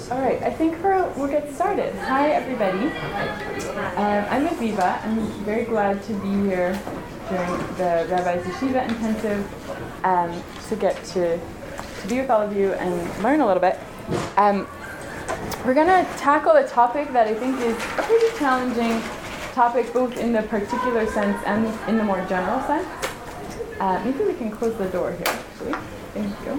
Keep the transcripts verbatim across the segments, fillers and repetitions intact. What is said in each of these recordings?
All right, I think we're, we'll get started. Hi, everybody. Um, I'm Aviva. I'm very glad to be here during the Rabbi's Yeshiva Intensive um, to get to, to be with all of you and learn a little bit. Um, we're going to tackle a topic that I think is a pretty challenging topic, both in the particular sense and in the more general sense. Uh, maybe we can close the door here, actually. Thank you.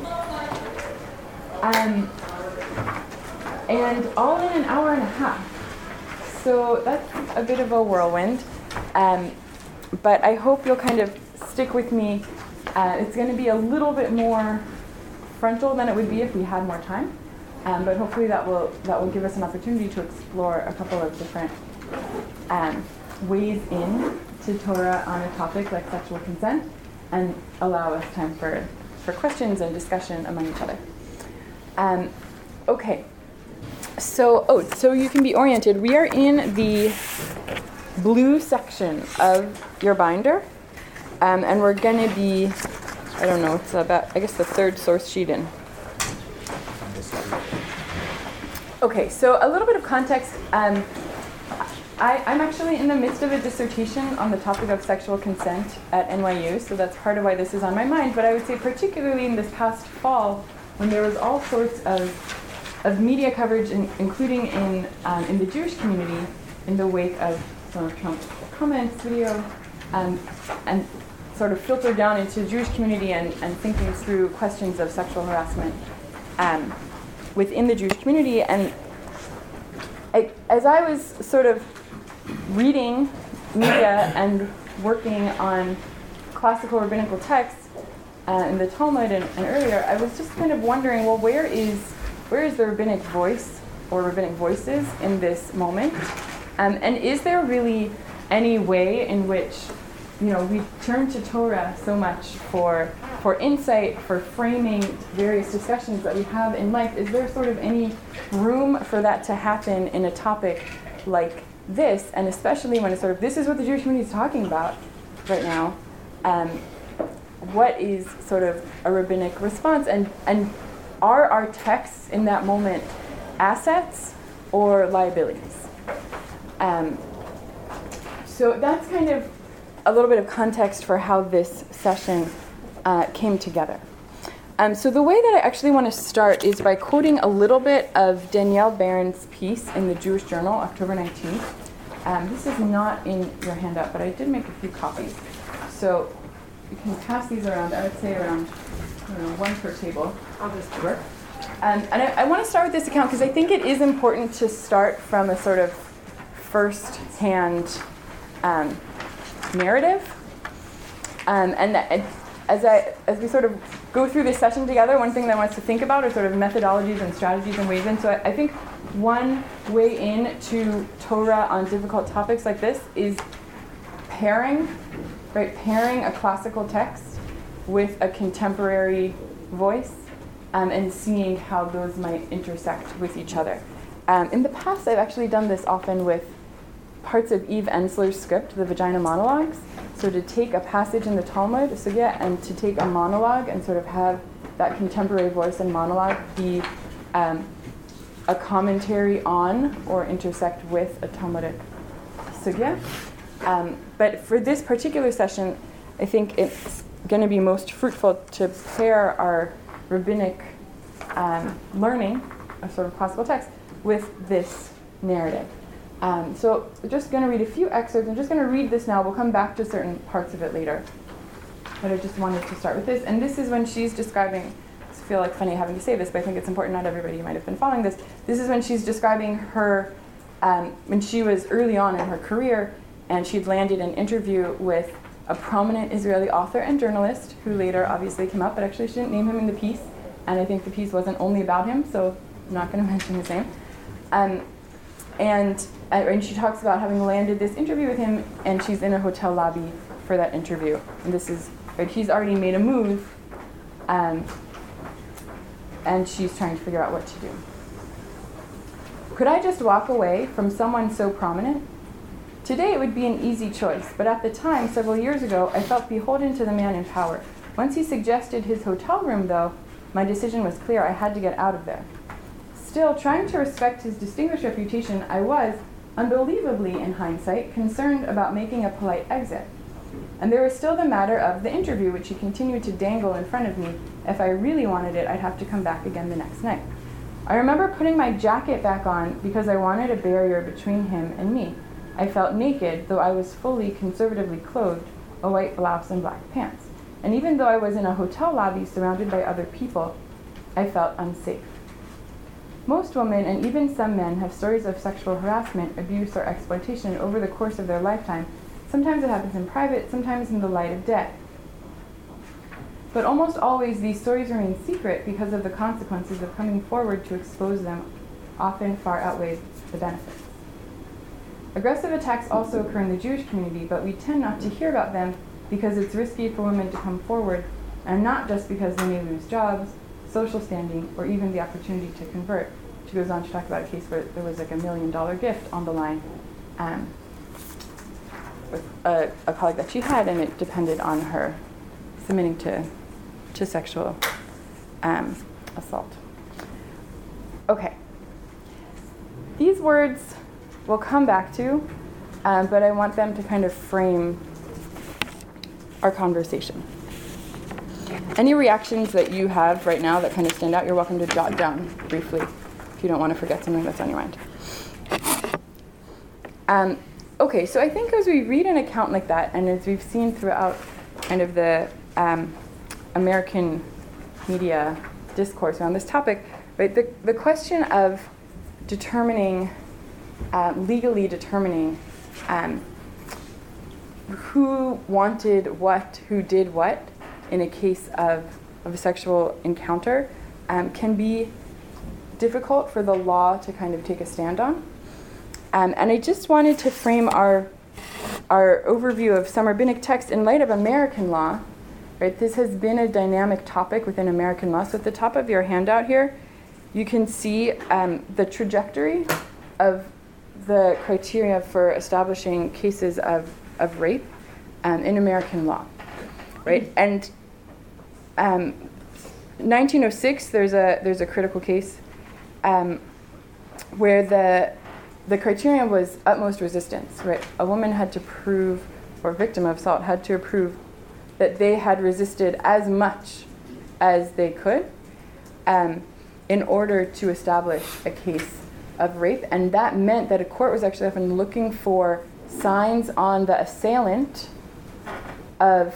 Um, and all in an hour and a half. So that's a bit of a whirlwind. Um, but I hope you'll kind of stick with me. Uh, it's going to be a little bit more frontal than it would be if we had more time. Um, but hopefully that will that will give us an opportunity to explore a couple of different um, ways in to Torah on a topic like sexual consent and allow us time for, for questions and discussion among each other. Um, okay, so, oh, so you can be oriented. We are in the blue section of your binder, um, and we're going to be, I don't know, it's about, I guess, the third source sheet in. Okay, so a little bit of context. Um, I, I'm actually in the midst of a dissertation on the topic of sexual consent at N Y U, so that's part of why this is on my mind, but I would say particularly in this past fall, when there was all sorts of of media coverage, in, including in um, in the Jewish community, in the wake of some of Trump's comments, video, um, and sort of filtered down into the Jewish community and, and thinking through questions of sexual harassment um, within the Jewish community. And I, as I was sort of reading media and working on classical rabbinical texts, Uh, in the Talmud and, and earlier, I was just kind of wondering, well, where is where is the rabbinic voice or rabbinic voices in this moment? Um, and is there really any way in which, you know, we turn to Torah so much for for insight, for framing various discussions that we have in life? Is there sort of any room for that to happen in a topic like this? And especially when it's sort of, this is what the Jewish community is talking about right now. Um, What is sort of a rabbinic response, and and are our texts in that moment assets or liabilities? Um, so that's kind of a little bit of context for how this session uh, came together. Um, so the way that I actually want to start is by quoting a little bit of Danielle Barron's piece in the Jewish Journal, October nineteenth. Um, this is not in your handout, but I did make a few copies. So you can pass these around, I would say around, I don't know, one per table. I'll just work. Um, and I, I want to start with this account because I think it is important to start from a sort of first-hand um, narrative. Um, and that, as I as we sort of go through this session together, one thing that I want us to think about are sort of methodologies and strategies and ways in. So I, I think one way in to Torah on difficult topics like this is pairing Right, pairing a classical text with a contemporary voice um, and seeing how those might intersect with each other. Um, in the past, I've actually done this often with parts of Eve Ensler's script, the Vagina Monologues. So to take a passage in the Talmud, Sugya, and to take a monologue and sort of have that contemporary voice and monologue be um, a commentary on or intersect with a Talmudic Sugya. Um, but for this particular session, I think it's going to be most fruitful to pair our rabbinic um, learning of sort of classical text with this narrative. Um, so I'm just going to read a few excerpts. I'm just going to read this now. We'll come back to certain parts of it later. But I just wanted to start with this. And this is when she's describing, I feel like funny having to say this, but I think it's important. Not everybody might have been following this. This is when she's describing her, um, when she was early on in her career, and she'd landed an interview with a prominent Israeli author and journalist who later obviously came up, but actually she didn't name him in the piece. And I think the piece wasn't only about him, so I'm not going to mention his name. Um, and, uh, and she talks about having landed this interview with him, and she's in a hotel lobby for that interview. And this is, right, he's already made a move, um, and she's trying to figure out what to do. Could I just walk away from someone so prominent? Today it would be an easy choice, but at the time, several years ago, I felt beholden to the man in power. Once he suggested his hotel room, though, my decision was clear. I had to get out of there. Still, trying to respect his distinguished reputation, I was, unbelievably in hindsight, concerned about making a polite exit. And there was still the matter of the interview, which he continued to dangle in front of me. If I really wanted it, I'd have to come back again the next night. I remember putting my jacket back on because I wanted a barrier between him and me. I felt naked, though I was fully conservatively clothed, a white blouse and black pants. And even though I was in a hotel lobby surrounded by other people, I felt unsafe. Most women, and even some men, have stories of sexual harassment, abuse, or exploitation over the course of their lifetime. Sometimes it happens in private, sometimes in the light of day. But almost always these stories remain secret because of the consequences of coming forward to expose them often far outweigh the benefits. Aggressive attacks also occur in the Jewish community, but we tend not to hear about them because it's risky for women to come forward, and not just because they may lose jobs, social standing, or even the opportunity to convert. She goes on to talk about a case where there was like a million dollar gift on the line um, with a, a colleague that she had, and it depended on her submitting to, to sexual um, assault. Okay. These words we'll come back to, um, but I want them to kind of frame our conversation. Any reactions that you have right now that kind of stand out, you're welcome to jot down briefly if you don't want to forget something that's on your mind. Um, okay, so I think as we read an account like that, and as we've seen throughout kind of the um, American media discourse around this topic, right, the, the question of determining, uh, legally determining um, who wanted what, who did what, in a case of, of a sexual encounter um, can be difficult for the law to kind of take a stand on. Um, and I just wanted to frame our our overview of some rabbinic text in light of American law. Right, this has been a dynamic topic within American law. So at the top of your handout here, you can see um, the trajectory of the criteria for establishing cases of, of rape um, in American law. Right, and um, nineteen oh six, there's a there's a critical case um, where the the criterion was utmost resistance. Right, a woman had to prove, or victim of assault had to prove that they had resisted as much as they could um, in order to establish a case of rape, and that meant that a court was actually often looking for signs on the assailant of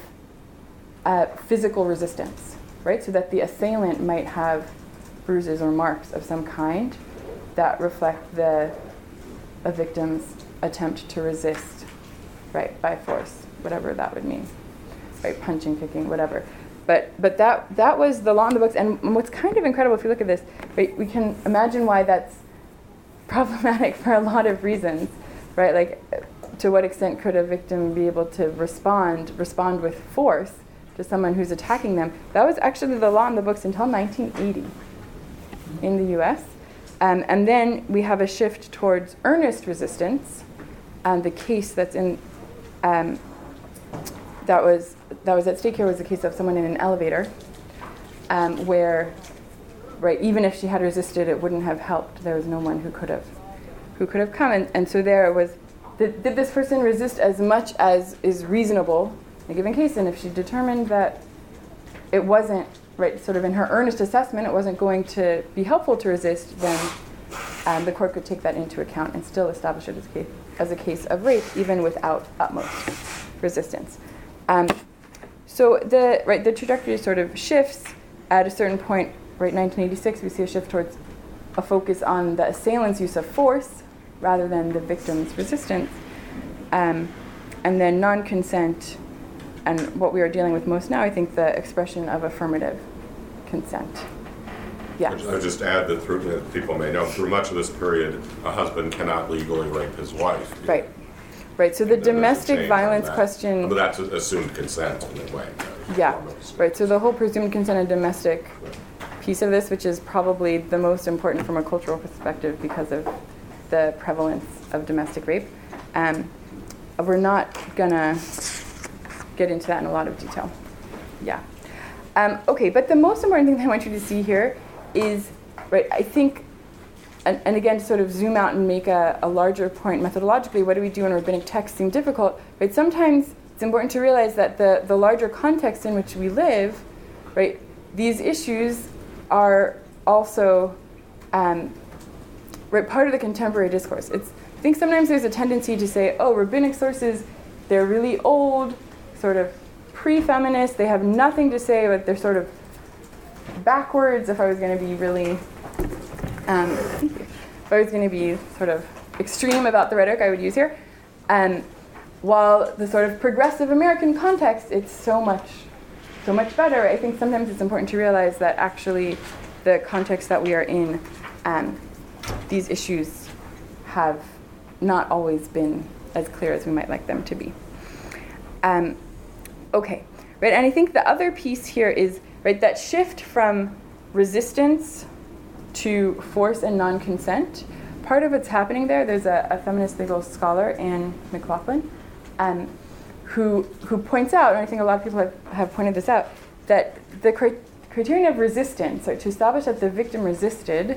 Uh, physical resistance, right? So that the assailant might have bruises or marks of some kind that reflect the a victim's attempt to resist, right, by force, whatever that would mean, right, punching, kicking, whatever. But but that that was the law in the books, and what's kind of incredible if you look at this, right, we can imagine why that's problematic for a lot of reasons, right? Like, to what extent could a victim be able to respond respond with force to someone who's attacking them? That was actually the law in the books until nineteen eighty in the U S. Um, and then we have a shift towards earnest resistance. Um, the case that's in um, that was that was at stake here was the case of someone in an elevator, um, where, right, even if she had resisted, it wouldn't have helped. There was no one who could have who could have come. And, and so there it was, did, did this person resist as much as is reasonable in a given case? And if she determined that it wasn't, right, sort of in her earnest assessment, it wasn't going to be helpful to resist, then um, the court could take that into account and still establish it as a case, as a case of rape, even without utmost resistance. Um, so the right the trajectory sort of shifts at a certain point. Right, nineteen eighty-six, we see a shift towards a focus on the assailant's use of force rather than the victim's resistance, um, and then non-consent. And what we are dealing with most now, I think, the expression of affirmative consent. Yeah. I would just add that through, that people may know, through much of this period, a husband cannot legally rape his wife. Right. Right. So the And domestic violence that. question. But that's assumed consent in a way. Yeah. Right. So the whole presumed consent and domestic piece of this, which is probably the most important from a cultural perspective because of the prevalence of domestic rape, um, we're not gonna get into that in a lot of detail. Yeah. Um, okay, but the most important thing that I want you to see here is, right, I think and, and again, to sort of zoom out and make a, a larger point methodologically, what do we do when rabbinic texts seem difficult? Right? Sometimes it's important to realize that the, the larger context in which we live, right, these issues are also um, right, part of the contemporary discourse. It's, I think sometimes there's a tendency to say, oh, rabbinic sources, they're really old, sort of pre-feminist, they have nothing to say, but they're sort of backwards, if I was going to be really, um, if I was going to be sort of extreme about the rhetoric I would use here. Um, while the sort of progressive American context, it's so much, so much better. I think sometimes it's important to realize that actually the context that we are in, um, these issues have not always been as clear as we might like them to be. Um, okay, right, and I think the other piece here is, right, that shift from resistance to force and non-consent. Part of what's happening there, there's a, a feminist legal scholar, Anne McLaughlin, um, who who points out, and I think a lot of people have, have pointed this out, that the cri- criterion of resistance, or to establish that the victim resisted,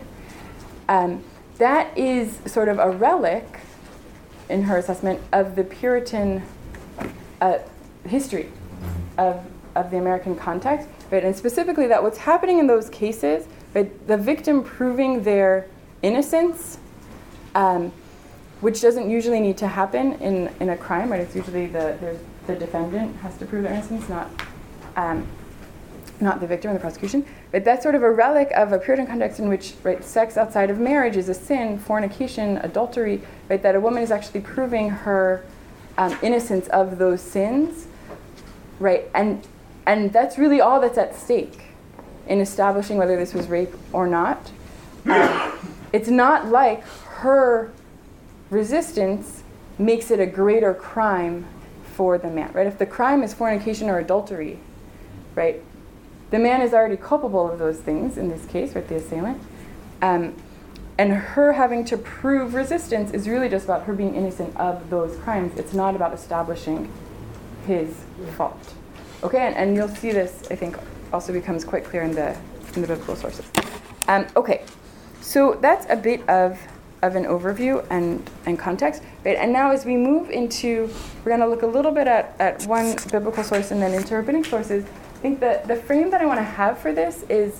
um, that is sort of a relic, in her assessment, of the Puritan uh, history of, of the American context. Right, and specifically that what's happening in those cases, right, the victim proving their innocence, um, which doesn't usually need to happen in, in a crime, right? It's usually the there's, the defendant has to prove their innocence, not um, not the victim in the prosecution. But that's sort of a relic of a Puritan context in which, right, sex outside of marriage is a sin, fornication, adultery, right? That a woman is actually proving her um, innocence of those sins, right? And And that's really all that's at stake in establishing whether this was rape or not. Um, it's not like her resistance makes it a greater crime for the man, right? If the crime is fornication or adultery, right, the man is already culpable of those things in this case, right, the assailant. Um, and her having to prove resistance is really just about her being innocent of those crimes. It's not about establishing his fault. Okay, and, and you'll see this, I think, also becomes quite clear in the in the biblical sources. Um, okay, so that's a bit of, of an overview and, and context. Right? And now as we move into, we're going to look a little bit at, at one biblical source and then into rabbinic sources. I think the, the frame that I want to have for this is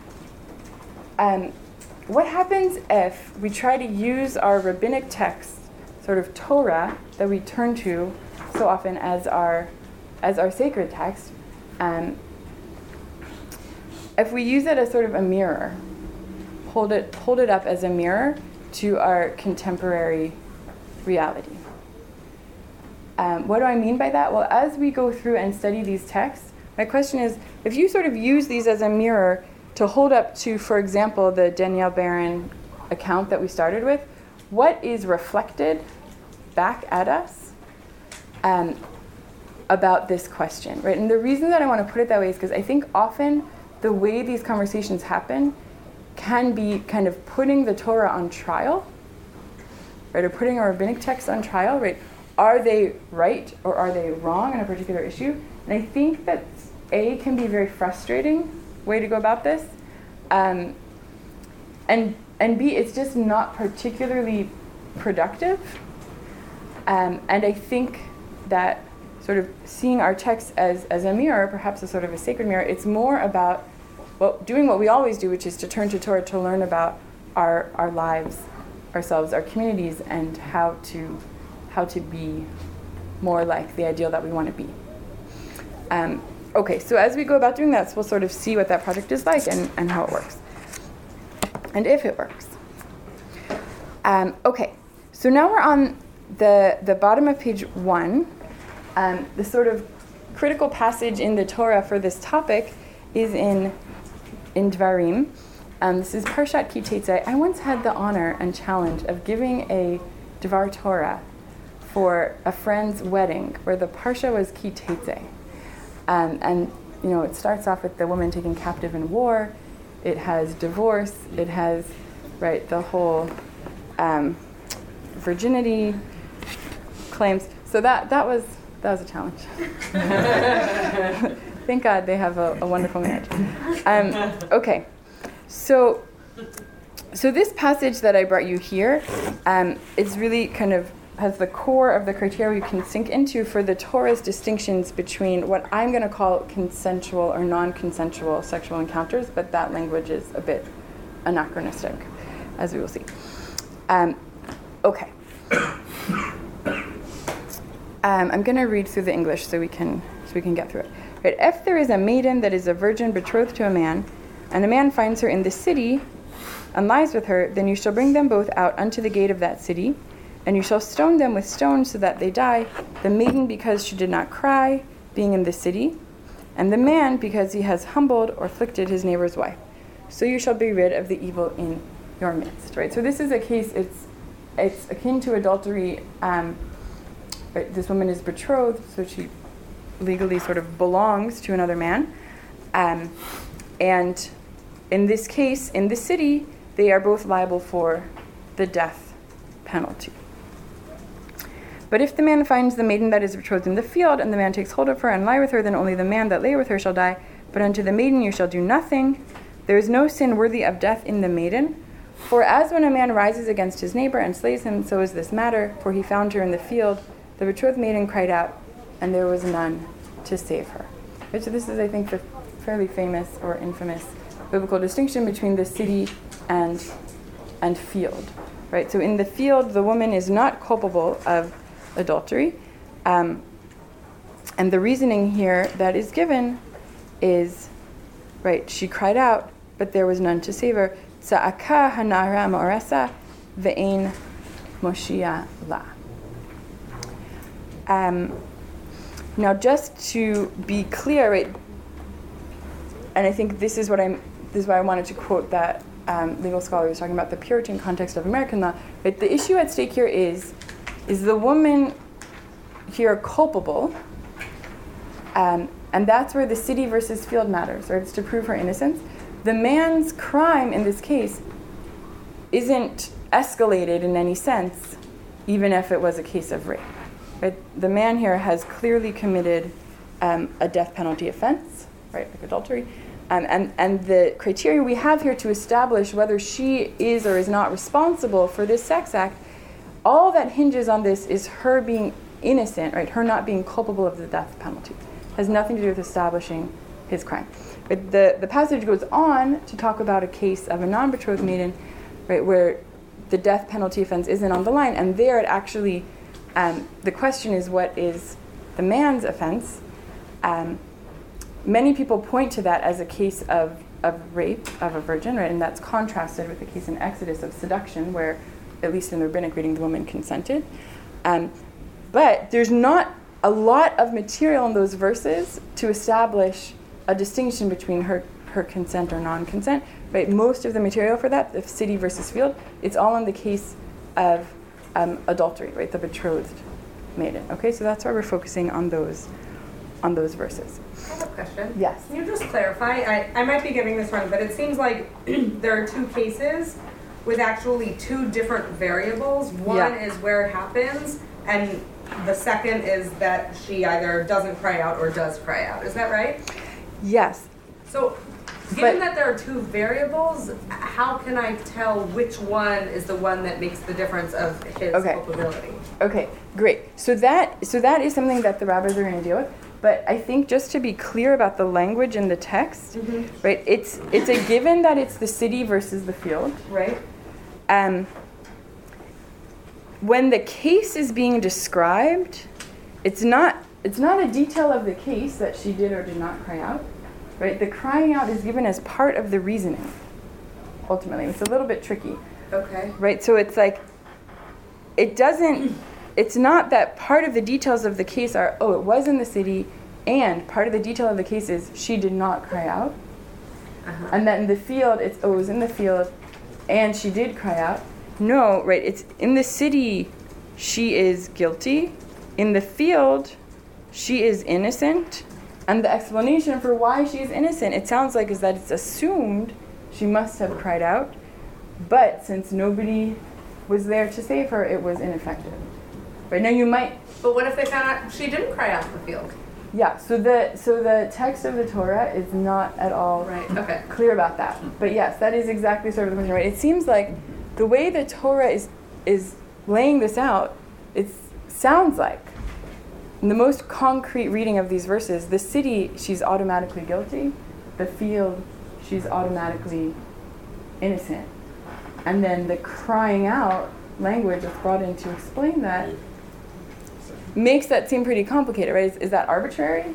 um, what happens if we try to use our rabbinic text, sort of Torah, that we turn to so often as our as our sacred text, um, if we use it as sort of a mirror, hold it hold it up as a mirror to our contemporary reality. Um, what do I mean by that? Well, as we go through and study these texts, my question is, if you sort of use these as a mirror to hold up to, for example, the Danielle Barron account that we started with, what is reflected back at us um, about this question, right? And the reason that I want to put it that way is because I think often the way these conversations happen can be kind of putting the Torah on trial, right? Or putting a rabbinic text on trial, right? Are they right or are they wrong on a particular issue? And I think that A, can be a very frustrating way to go about this, um, and and B, it's just not particularly productive. Um, and I think that sort of seeing our text as, as a mirror, perhaps a sort of a sacred mirror, it's more about well, doing what we always do, which is to turn to Torah to learn about our our lives, ourselves, our communities, and how to how to be more like the ideal that we want to be. Um, okay, so as we go about doing that, so we'll sort of see what that project is like and, and how it works. And if it works. Um, okay, so now we're on the, the bottom of page one. Um, the sort of critical passage in the Torah for this topic is in, in Dvarim. Um, this is Parshat Ki Teitzei. I once had the honor and challenge of giving a Dvar Torah for a friend's wedding where the Parsha was Ki Teitzei. Um, and, you know, it starts off with the woman taken captive in war. It has divorce. It has, right, the whole um, virginity claims. So that, that was that was a challenge. Thank God they have a, a wonderful marriage. Um, okay, so so this passage that I brought you here um, is really kind of has the core of the criteria you can sink into for the Torah's distinctions between what I'm going to call consensual or non-consensual sexual encounters, but that language is a bit anachronistic, as we will see. Um, okay. Um, I'm going to read through the English so we can so we can get through it. Right. If there is a maiden that is a virgin betrothed to a man, and the man finds her in the city and lies with her, then you shall bring them both out unto the gate of that city, and you shall stone them with stones so that they die, the maiden because she did not cry, being in the city, and the man because he has humbled or afflicted his neighbor's wife. So you shall be rid of the evil in your midst. Right. So this is a case. It's it's akin to adultery. Um, right, this woman is betrothed, so she legally sort of belongs to another man, um, and in this case, in the city, they are both liable for the death penalty. But if the man finds the maiden that is betrothed in the field, and the man takes hold of her and lie with her, then only the man that lay with her shall die. But unto the maiden you shall do nothing. There is no sin worthy of death in the maiden. For as when a man rises against his neighbor and slays him, so is this matter. For he found her in the field. The betrothed maiden cried out, and there was none to save her. Right, so this is, I think, the fairly famous or infamous biblical distinction between the city and and field. Right. So in the field, the woman is not culpable of adultery, um, and the reasoning here that is given is, right, she cried out, but there was none to save her. Tza'aka hanara ma'oresa ve'ein moshia la. Um, now, just to be clear, right, and I think this is what I'm. This is why I wanted to quote that um, legal scholar who was talking about the Puritan context of American law. Right, the issue at stake here is. Is the woman here culpable? Um, and that's where the city versus field matters, right? It's to prove her innocence. The man's crime in this case isn't escalated in any sense, even if it was a case of rape. Right? The man here has clearly committed um, a death penalty offense, right, like adultery. Um, and, and the criteria we have here to establish whether she is or is not responsible for this sex act, all that hinges on this is her being innocent, right? Her not being culpable of the death penalty. Has nothing to do with establishing his crime. But the, the passage goes on to talk about a case of a non-betrothed maiden, right, where the death penalty offense isn't on the line, and there it actually, um, the question is what is the man's offense? Um, many people point to that as a case of, of rape of a virgin, right, and that's contrasted with the case in Exodus of seduction, where at least in the rabbinic reading, the woman consented. Um, but there's not a lot of material in those verses to establish a distinction between her, her consent or non-consent. Right? Most of the material for that, the city versus field, it's all in the case of um, adultery, right? The betrothed maiden. Okay, so that's why we're focusing on those on those verses. I have a question. Yes. Can you just clarify? I, I might be getting this wrong, but it seems like there are two cases with actually two different variables. One Yeah. is where it happens, and the second is that she either doesn't cry out or does cry out. Is that right? Yes. So, given But- that there are two variables, how can I tell which one is the one that makes the difference of his Okay. culpability? Okay, great. So that so that is something that the rabbis are going to deal with. But I think just to be clear about the language in the text, Mm-hmm. right? It's it's a given that it's the city versus the field. Right? Um, when the case is being described, it's not it's not a detail of the case that she did or did not cry out, right? The crying out is given as part of the reasoning. Ultimately, it's a little bit tricky, Okay. right? So it's like it doesn't. It's not that part of the details of the case are oh it was in the city, and part of the detail of the case is she did not cry out, Uh-huh. and then in the field it's oh it was in the field. And she did cry out. No, right, it's in the city, she is guilty. In the field, she is innocent. And the explanation for why she is innocent, it sounds like, is that it's assumed she must have cried out. But since nobody was there to save her, it was ineffective. Right now you might, But what if they found out she didn't cry out in the field? Yeah, so the so the text of the Torah is not at all Right, okay. clear about that. But yes, that is exactly sort of the question, right? It seems like the way the Torah is is laying this out, it sounds like, in the most concrete reading of these verses, the city, she's automatically guilty. The field, she's automatically innocent. And then the crying out language that's brought in to explain that makes that seem pretty complicated, right? Is, is that arbitrary?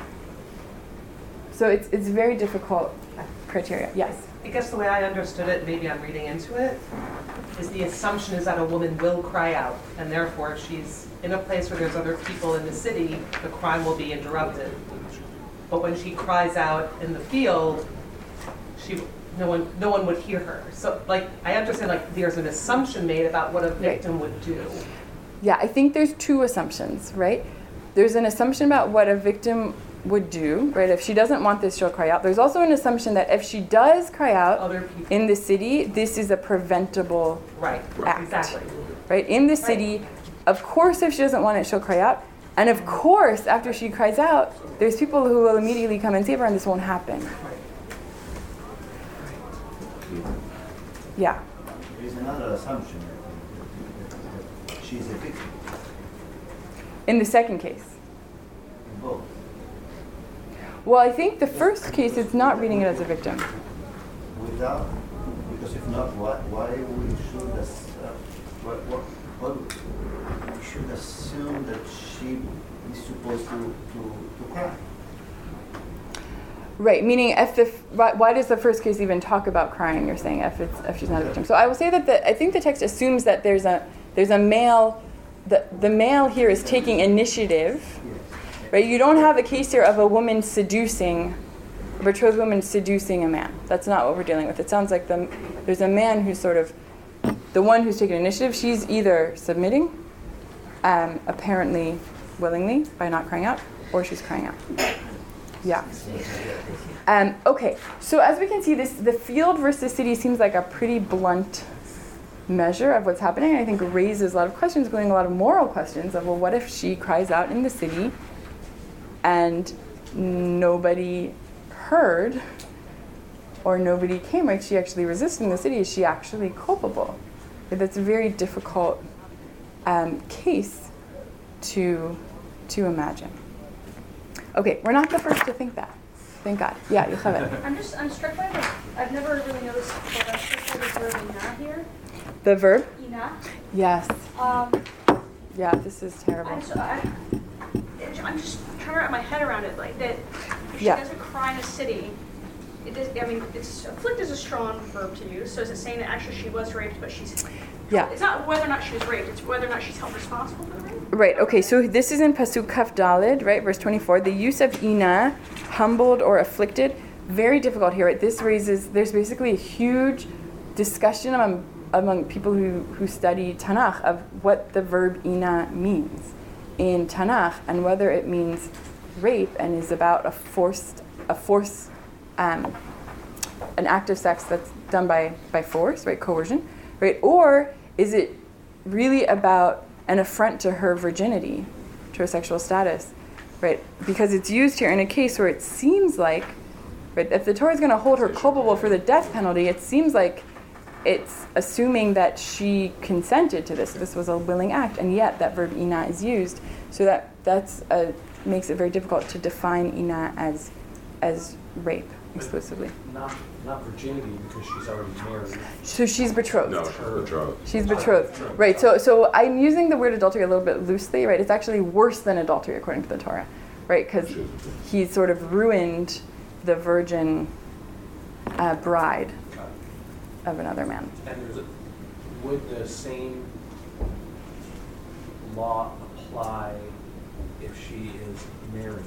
So it's it's very difficult criteria. Yes. I guess the way I understood it, maybe I'm reading into it, is the assumption is that a woman will cry out, and therefore if she's in a place where there's other people in the city, the crime will be interrupted. But when she cries out in the field, she no one no one would hear her. So like I understand like there's an assumption made about what a victim would do. Yeah, I think there's two assumptions, right? There's an assumption about what a victim would do, right? If she doesn't want this, she'll cry out. There's also an assumption that if she does cry out Other people. in the city, this is a preventable Right, act, exactly. right? In the city, of course, if she doesn't want it, she'll cry out. And of course, after she cries out, there's people who will immediately come and save her, and this won't happen. Yeah. There is another assumption. She's a victim. In the second case. In both. Well, I think the first case, it's not reading it as a victim. Without, because if not, why, why we should, as, uh, what, what, what, we should assume that she is supposed to, to, to cry. Right, meaning if the why, why does the first case even talk about crying? You're saying if it's if she's not a victim. So I will say that the I think the text assumes that there's a there's a male, the the male here is taking initiative, right? You don't have a case here of a woman seducing, a betrothed woman seducing a man. That's not what we're dealing with. It sounds like the there's a man who's sort of the one who's taking initiative. She's either submitting, um, apparently willingly by not crying out, or she's crying out. Yeah. Um, okay, so as we can see, this the field versus city seems like a pretty blunt measure of what's happening. I think raises a lot of questions, including a lot of moral questions of, well, what if she cries out in the city and nobody heard or nobody came? Like, she actually resisted in the city. Is she actually culpable? That's a very difficult um, case to to imagine. Okay, we're not the first to think that. Thank God. Yeah, you have it. I'm just, I'm struck by the, I've never really noticed the rest of the verb ina here. The verb? Ina. Yes. Um, Yeah, this is terrible. I'm, so, I, I'm just trying to wrap my head around it, like that if she Yeah. doesn't cry in a city, it does, I mean, it's, afflict is a strong verb to use, so is it saying that actually she was raped, but she's, Yeah. it's not whether or not she was raped, it's whether or not she's held responsible for the rape? Right, okay, so this is in Pasuk Kaf Daled, right, verse twenty-four. The use of ina, humbled or afflicted, very difficult here, right? This raises, there's basically a huge discussion among, among people who, who study Tanakh of what the verb ina means in Tanakh and whether it means rape and is about a forced, a force, um, an act of sex that's done by, by force, right, coercion, right? Or is it really about an affront to her virginity, to her sexual status, right? Because it's used here in a case where it seems like, right, if the Torah is going to hold her culpable for the death penalty, it seems like it's assuming that she consented to this. This was a willing act, and yet that verb ina is used. So that that's a, makes it very difficult to define ina as as rape exclusively. Not not virginity because she's already married. So she's betrothed. No, she's betrothed. She's betrothed. Right, so so I'm using the word adultery a little bit loosely, right? It's actually worse than adultery according to the Torah, right? Because he sort of ruined the virgin uh, bride of another man. And there's a, would the same law apply if she is married?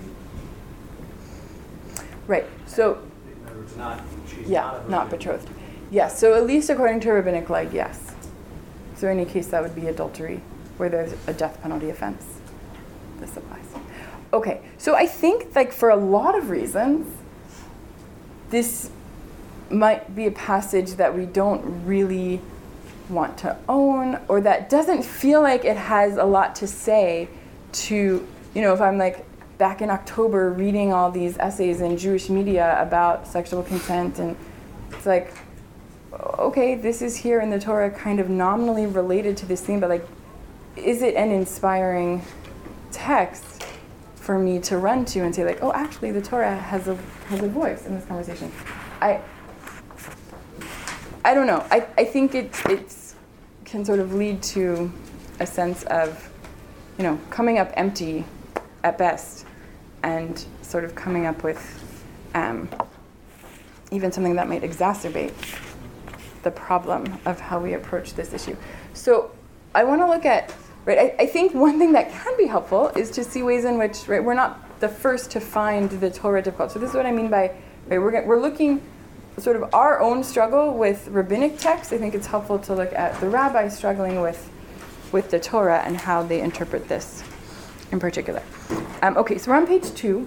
Right, so In other words, not, she's yeah, not a virgin. not betrothed. Yes, so at least according to rabbinic law, yes. So in any case, that would be adultery, where there's a death penalty offense. This applies. Okay, so I think, like, for a lot of reasons, this might be a passage that we don't really want to own, or that doesn't feel like it has a lot to say to, you know, if I'm like, back in October reading all these essays in Jewish media about sexual consent, and it's like, okay, this is here in the Torah kind of nominally related to this theme, but like, is it an inspiring text for me to run to and say like, oh, actually the Torah has a has a voice in this conversation? I I don't know. I, I think it it's can sort of lead to a sense of, you know, coming up empty at best, and sort of coming up with um, even something that might exacerbate the problem of how we approach this issue. So I want to look at, right, I, I think one thing that can be helpful is to see ways in which, right, we're not the first to find the Torah difficult. So this is what I mean by, right, we're, we're looking sort of our own struggle with rabbinic texts. I think it's helpful to look at the rabbis struggling with with the Torah and how they interpret this in particular. Um, okay, so we're on page two.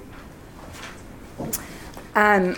Um,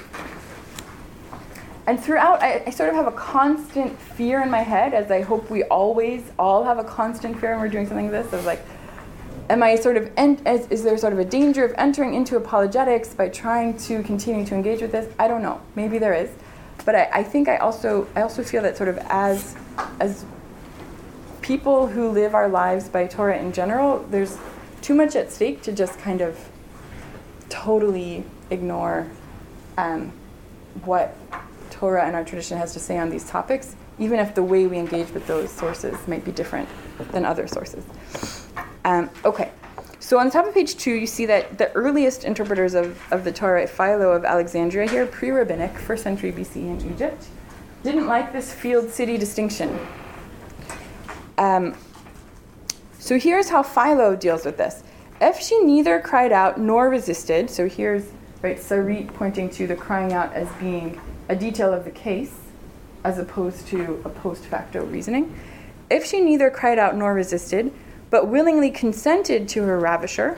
and throughout, I, I sort of have a constant fear in my head, as I hope we always all have a constant fear when we're doing something like this, of like, am I sort of, en- is, is there sort of a danger of entering into apologetics by trying to continue to engage with this? I don't know. Maybe there is. But I, I think I also I also feel that sort of as as people who live our lives by Torah in general, there's too much at stake to just kind of totally ignore um, what Torah and our tradition has to say on these topics, even if the way we engage with those sources might be different than other sources. Um, okay, so on the top of page two, you see that the earliest interpreters of, of the Torah, Philo of Alexandria here, pre-rabbinic, first century B C in Egypt, didn't like this field-city distinction. Um, so here's how Philo deals with this. If she neither cried out nor resisted, so here's, right, Sarit pointing to the crying out as being a detail of the case, as opposed to a post facto reasoning. If she neither cried out nor resisted, but willingly consented to her ravisher,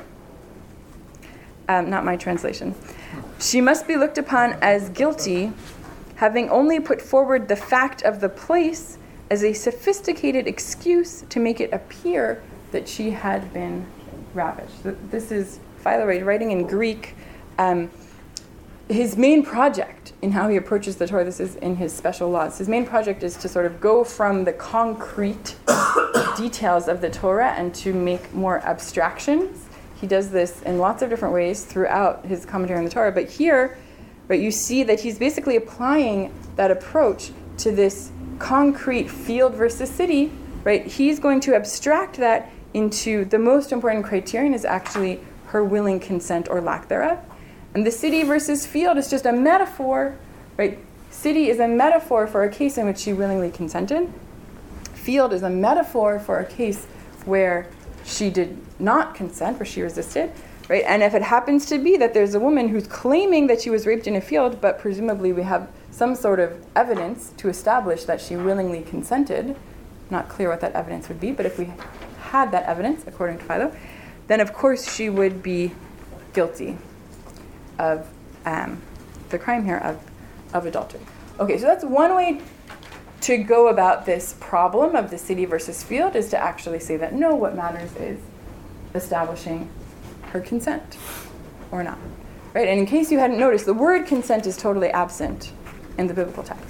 um, not my translation, she must be looked upon as guilty, having only put forward the fact of the place as a sophisticated excuse to make it appear that she had been ravished. So this is Philo writing in Greek. Um, his main project in how he approaches the Torah, this is in his special laws, his main project is to sort of go from the concrete details of the Torah and to make more abstractions. He does this in lots of different ways throughout his commentary on the Torah, but here, right, you see that he's basically applying that approach to this concrete field versus city, right? He's going to abstract that into the most important criterion is actually her willing consent or lack thereof. And the city versus field is just a metaphor, right? City is a metaphor for a case in which she willingly consented. Field is a metaphor for a case where she did not consent, where she resisted, right? And if it happens to be that there's a woman who's claiming that she was raped in a field, but presumably we have some sort of evidence to establish that she willingly consented, not clear what that evidence would be, but if we had that evidence, according to Philo, then of course she would be guilty of um, the crime here of, of adultery. Okay, so that's one way to go about this problem of the city versus field, is to actually say that no, what matters is establishing her consent or not, right? And in case you hadn't noticed, the word consent is totally absent in the biblical text.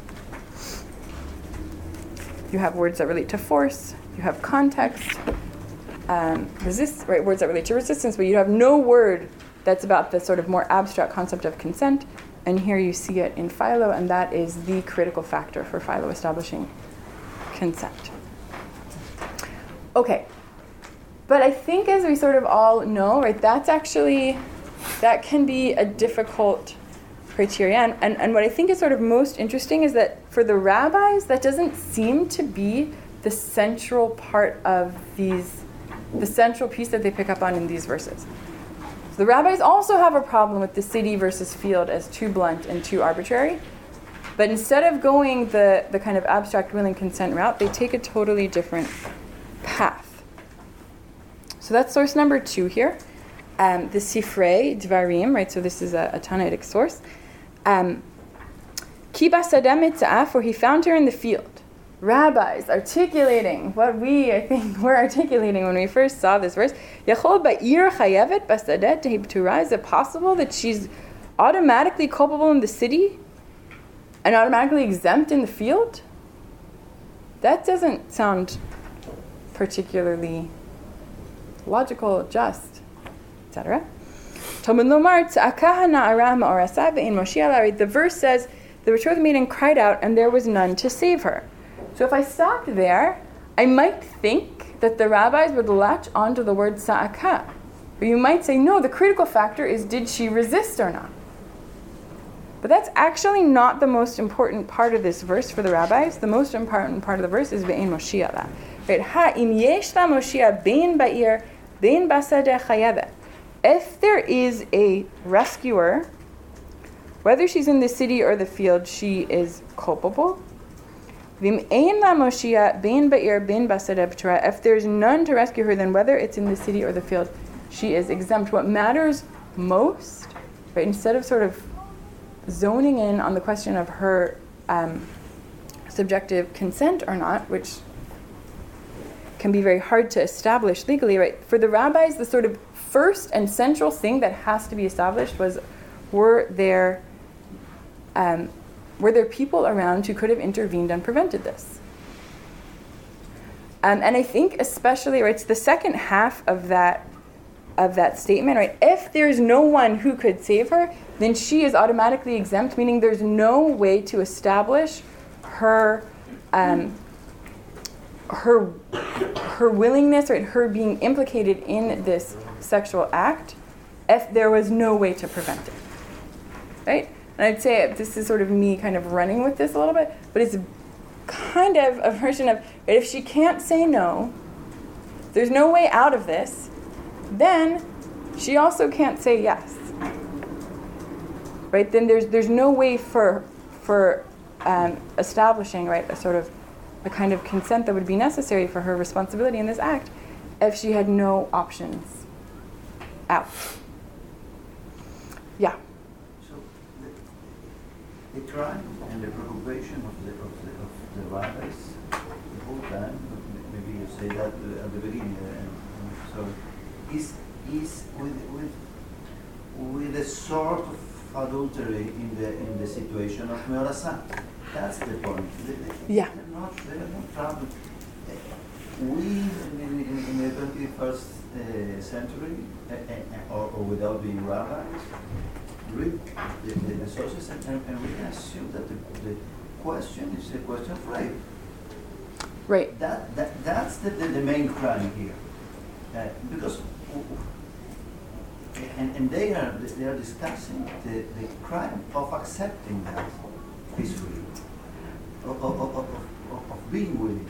You have words that relate to force, you have context, um, resist, right? Words that relate to resistance, but you have no word that's about the sort of more abstract concept of consent. And here you see it in Philo, and that is the critical factor for Philo establishing consent. Okay, but I think as we sort of all know, right, that's actually, that can be a difficult criterion. And, and what I think is sort of most interesting is that for the rabbis, that doesn't seem to be the central part of these, the central piece that they pick up on in these verses. So the rabbis also have a problem with the city versus field as too blunt and too arbitrary. But instead of going the, the kind of abstract willing consent route, they take a totally different path. So that's source number two here. Um, the Sifrei Dvarim, right? So this is a, a Tannaitic source. Um, Ki basadeh mitzah, for he found her in the field. rabbis articulating what we, I think, were articulating when we first saw this verse. Yachol ba'ir chayevet basadet tehi p'tura. Is it possible that she's automatically culpable in the city and automatically exempt in the field? That doesn't sound particularly logical, just, et cetera. The verse says, the betrothed maiden cried out, and there was none to save her. So if I stopped there, I might think that the rabbis would latch onto the word sa'aka. Or you might say, no, the critical factor is, did she resist or not? But that's actually not the most important part of this verse for the rabbis. The most important part of the verse is ve'en moshia la. Right? Ha im yesh la moshia bein ba'ir, bein basadeh chayevet. If there is a rescuer, whether she's in the city or the field, she is culpable. If there's none to rescue her, then whether it's in the city or the field, she is exempt. What matters most, right, instead of sort of zoning in on the question of her um, subjective consent or not, which can be very hard to establish legally, right? For the rabbis, the sort of first and central thing that has to be established was, were there um, were there people around who could have intervened and prevented this? Um, and I think especially, right, it's the second half of that of that statement, right? If there's no one who could save her, then she is automatically exempt, meaning there's no way to establish her um, her her willingness, right, her being implicated in this sexual act, if there was no way to prevent it, right? And I'd say this is sort of me kind of running with this a little bit, but it's kind of a version of, right, if she can't say no, there's no way out of this, then she also can't say yes, right? Then there's there's no way for for um, establishing, right, a sort of the kind of consent that would be necessary for her responsibility in this act if she had no options out. Yeah. So the, the crime and the preoccupation of the of the, of the rabbis the whole time, maybe you say that at the beginning, uh, and, and so is is with with with a sort of adultery in the in the situation of Meorasa. That's the point. They, they, Yeah. They're not, they're not traveling. We, in, in, in the twenty-first uh, century, uh, uh, or, or without being rabbis, read the, the, the sources and, and, and we can assume that the, the question is a question of rape. Right. That, that, that's the, the, the main crime here. Uh, because, and, and they are they are discussing the, the crime of accepting that peacefully. Of, of, of, of, of being willing.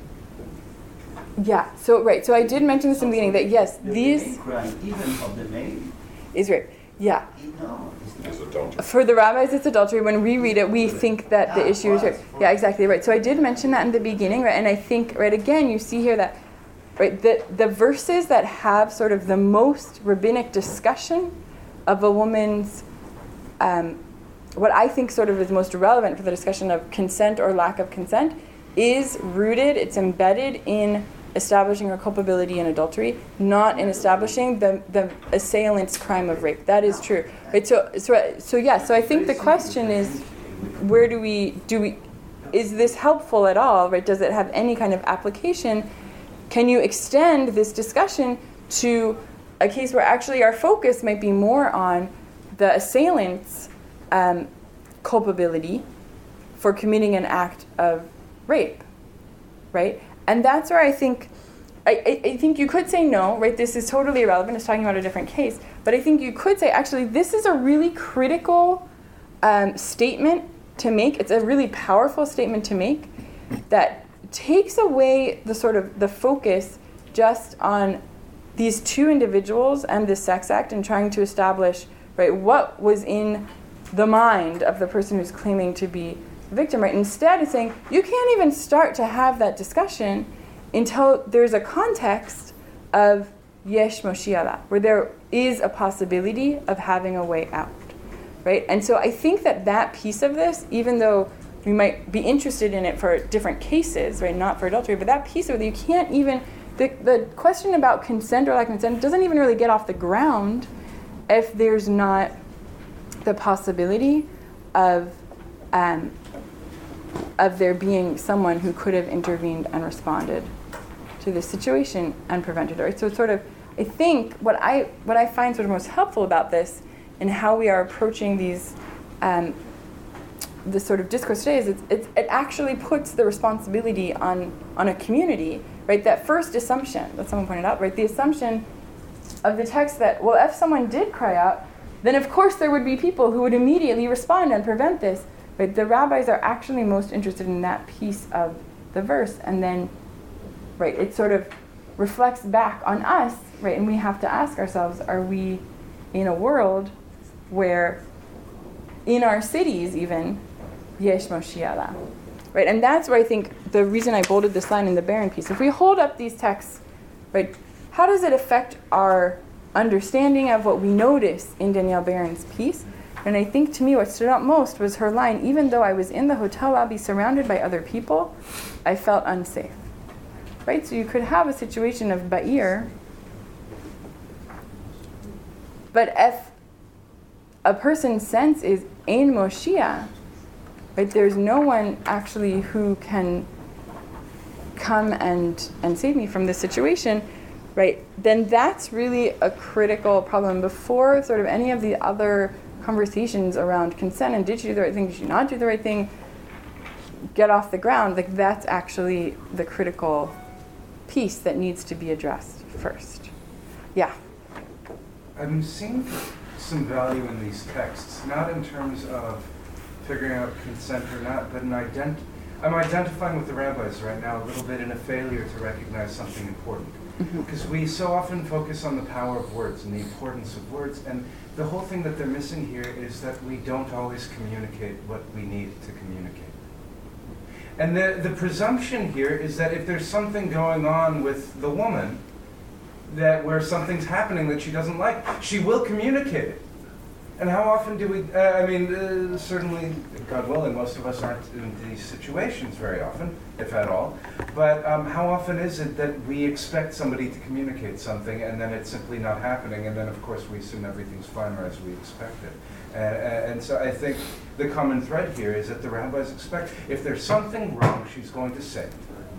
Yeah, so right, so I did mention this in the beginning that yes, the, these the main crime, even of the maid, is rape. Yeah. no, it's It's not. adultery. For the rabbis, it's adultery. When we read it, we think that the issue is rape. Yeah, exactly right. So I did mention that in the beginning, right? And I think, right, again, you see here that, right, the the verses that have sort of the most rabbinic discussion of a woman's, um, what I think sort of is most relevant for the discussion of consent or lack of consent, is rooted, it's embedded in establishing her culpability in adultery, not in establishing the, the assailant's crime of rape. That is true. Right, so, so, so yeah, so I think the question is, where do we, do we, is this helpful at all, right? Does it have any kind of application? Can you extend this discussion to a case where actually our focus might be more on the assailant's um, culpability for committing an act of rape, right? And that's where I think, I, I, I think you could say no, right? This is totally irrelevant. It's talking about a different case. But I think you could say, actually, this is a really critical um, statement to make. It's a really powerful statement to make that takes away the sort of the focus just on these two individuals and this sex act and trying to establish, right, what was in the mind of the person who's claiming to be the victim, right? Instead, it's saying you can't even start to have that discussion until there's a context of yesh moshiala, where there is a possibility of having a way out, right? And so I think that that piece of this, even though we might be interested in it for different cases, right? Not for adultery, but that piece of it, you can't even, the, the question about consent or lack of consent doesn't even really get off the ground if there's not the possibility of um, of there being someone who could have intervened and responded to the situation and prevented it. Right? So it's sort of, I think what I what I find sort of most helpful about this and how we are approaching these um, this sort of discourse today is it's, it's, it actually puts the responsibility on on a community, right? That first assumption that someone pointed out, right? The assumption of the text that, well, if someone did cry out, then of course there would be people who would immediately respond and prevent this. Right? The rabbis are actually most interested in that piece of the verse, and then, right, it sort of reflects back on us, right? And we have to ask ourselves, are we in a world where, in our cities even, yesh Moshiach, right? And that's where I think the reason I bolded this line in the Barron piece. If we hold up these texts, right, how does it affect our understanding of what we notice in Danielle Barron's piece? And I think to me what stood out most was her line, even though I was in the hotel lobby surrounded by other people, I felt unsafe. Right? So you could have a situation of Ba'ir, but if a person's sense is Ein Moshiach, right, there's no one actually who can come and, and save me from this situation, right, then that's really a critical problem. Before sort of any of the other conversations around consent and did you do the right thing, did you not do the right thing, get off the ground, like that's actually the critical piece that needs to be addressed first. Yeah. I'm seeing some value in these texts, not in terms of figuring out consent or not, but in ident- I'm identifying with the rabbis right now a little bit in a failure to recognize something important. Because we so often focus on the power of words and the importance of words, and the whole thing that they're missing here is that we don't always communicate what we need to communicate. And the, the presumption here is that if there's something going on with the woman, that where something's happening that she doesn't like, she will communicate it. And how often do we, uh, I mean, uh, certainly, God willing, most of us aren't in these situations very often, if at all. But um, how often is it that we expect somebody to communicate something and then it's simply not happening, and then of course we assume everything's fine or as we expect it. And, and so I think the common thread here is that the rabbis expect, if there's something wrong, she's going to say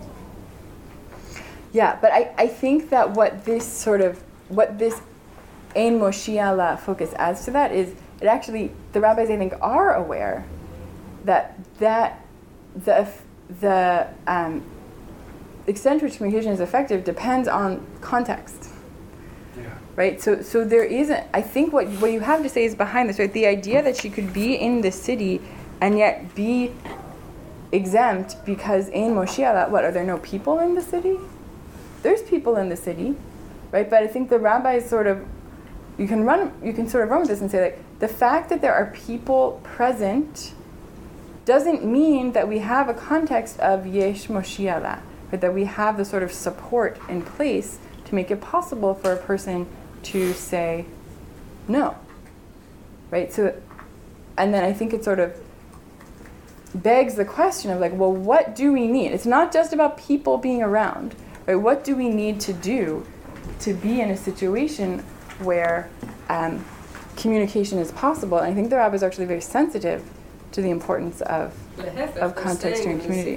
it. Yeah, but I, I think that what this sort of, what this Ein Moshiach focus adds to that is it actually, the rabbis I think are aware that that the the um, extent to which communication is effective depends on context. Yeah. Right? So so there isn't, I think what what you have to say is behind this, right? The idea that she could be in the city and yet be exempt because Ein Moshiach, what, are there no people in the city? There's people in the city, right? But I think the rabbis sort of, you can run, you can sort of run with this and say, like, the fact that there are people present doesn't mean that we have a context of yesh Moshiach, but that we have the sort of support in place to make it possible for a person to say no, right? So, and then I think it sort of begs the question of like, well, what do we need? It's not just about people being around, right? What do we need to do to be in a situation where um, communication is possible? And I think the rabbis are actually very sensitive to the importance of of context and community.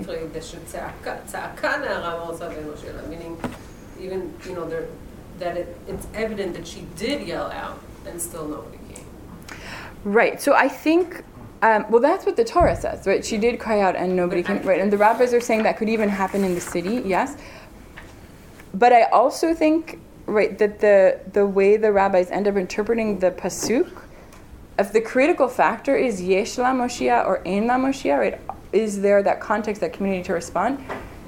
Meaning, even, you know, there, that it, it's evident that she did yell out and still nobody came. Right. So I think, um, well, that's what the Torah says, right? She did cry out and nobody came, right? And the rabbis are saying that could even happen in the city, yes. But I also think, right, that the the way the rabbis end up interpreting the pasuk, if the critical factor is yesh la Moshiach or ein la Moshiach, right, is there that context, that community to respond?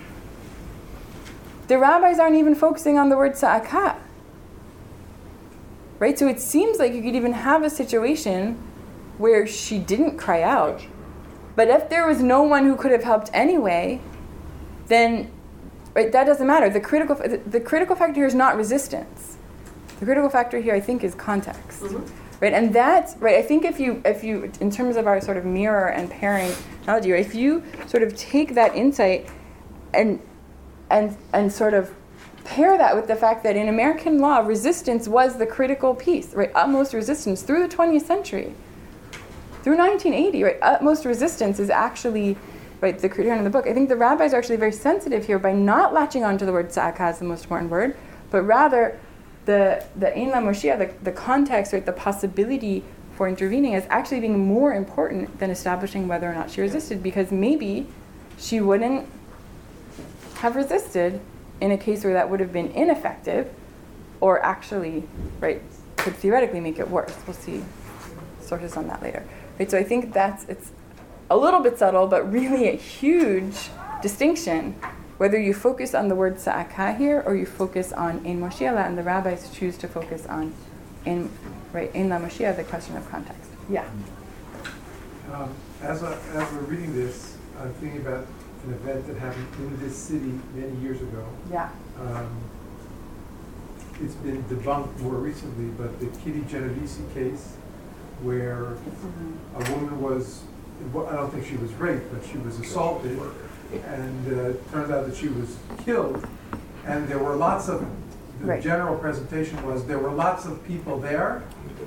The rabbis aren't even focusing on the word sa'akah, right? So it seems like you could even have a situation where she didn't cry out, but if there was no one who could have helped anyway, then, right, that doesn't matter. The critical the, the critical factor here is not resistance. The critical factor here, I think, is context. Mm-hmm. right? And that's, right, I think if you, if you, in terms of our sort of mirror and pairing analogy, right, if you sort of take that insight and, and, and sort of pair that with the fact that in American law, resistance was the critical piece, right, utmost resistance through the twentieth century, through nineteen eighty, right, utmost resistance is actually, right, the criterion in the book. I think the rabbis are actually very sensitive here by not latching on to the word tza'aka as the most important word, but rather the the ein la Moshiach, the, the context, right, the possibility for intervening as actually being more important than establishing whether or not she resisted, because maybe she wouldn't have resisted in a case where that would have been ineffective or actually, right, could theoretically make it worse. We'll see sources on that later. Right, so I think that's, it's a little bit subtle, but really a huge distinction whether you focus on the word tza'aka here or you focus on ein Moshiach, and the rabbis choose to focus on ein, right, ein la Moshiach, the question of context. Yeah. Um, as, I, as we're reading this, I'm thinking about an event that happened in this city many years ago. Yeah. Um, it's been debunked more recently, but the Kitty Genovese case, where mm-hmm. a woman was, I don't think she was raped, but she was assaulted, and uh, it turns out that she was killed. And there were lots of, the right. general presentation was there were lots of people there,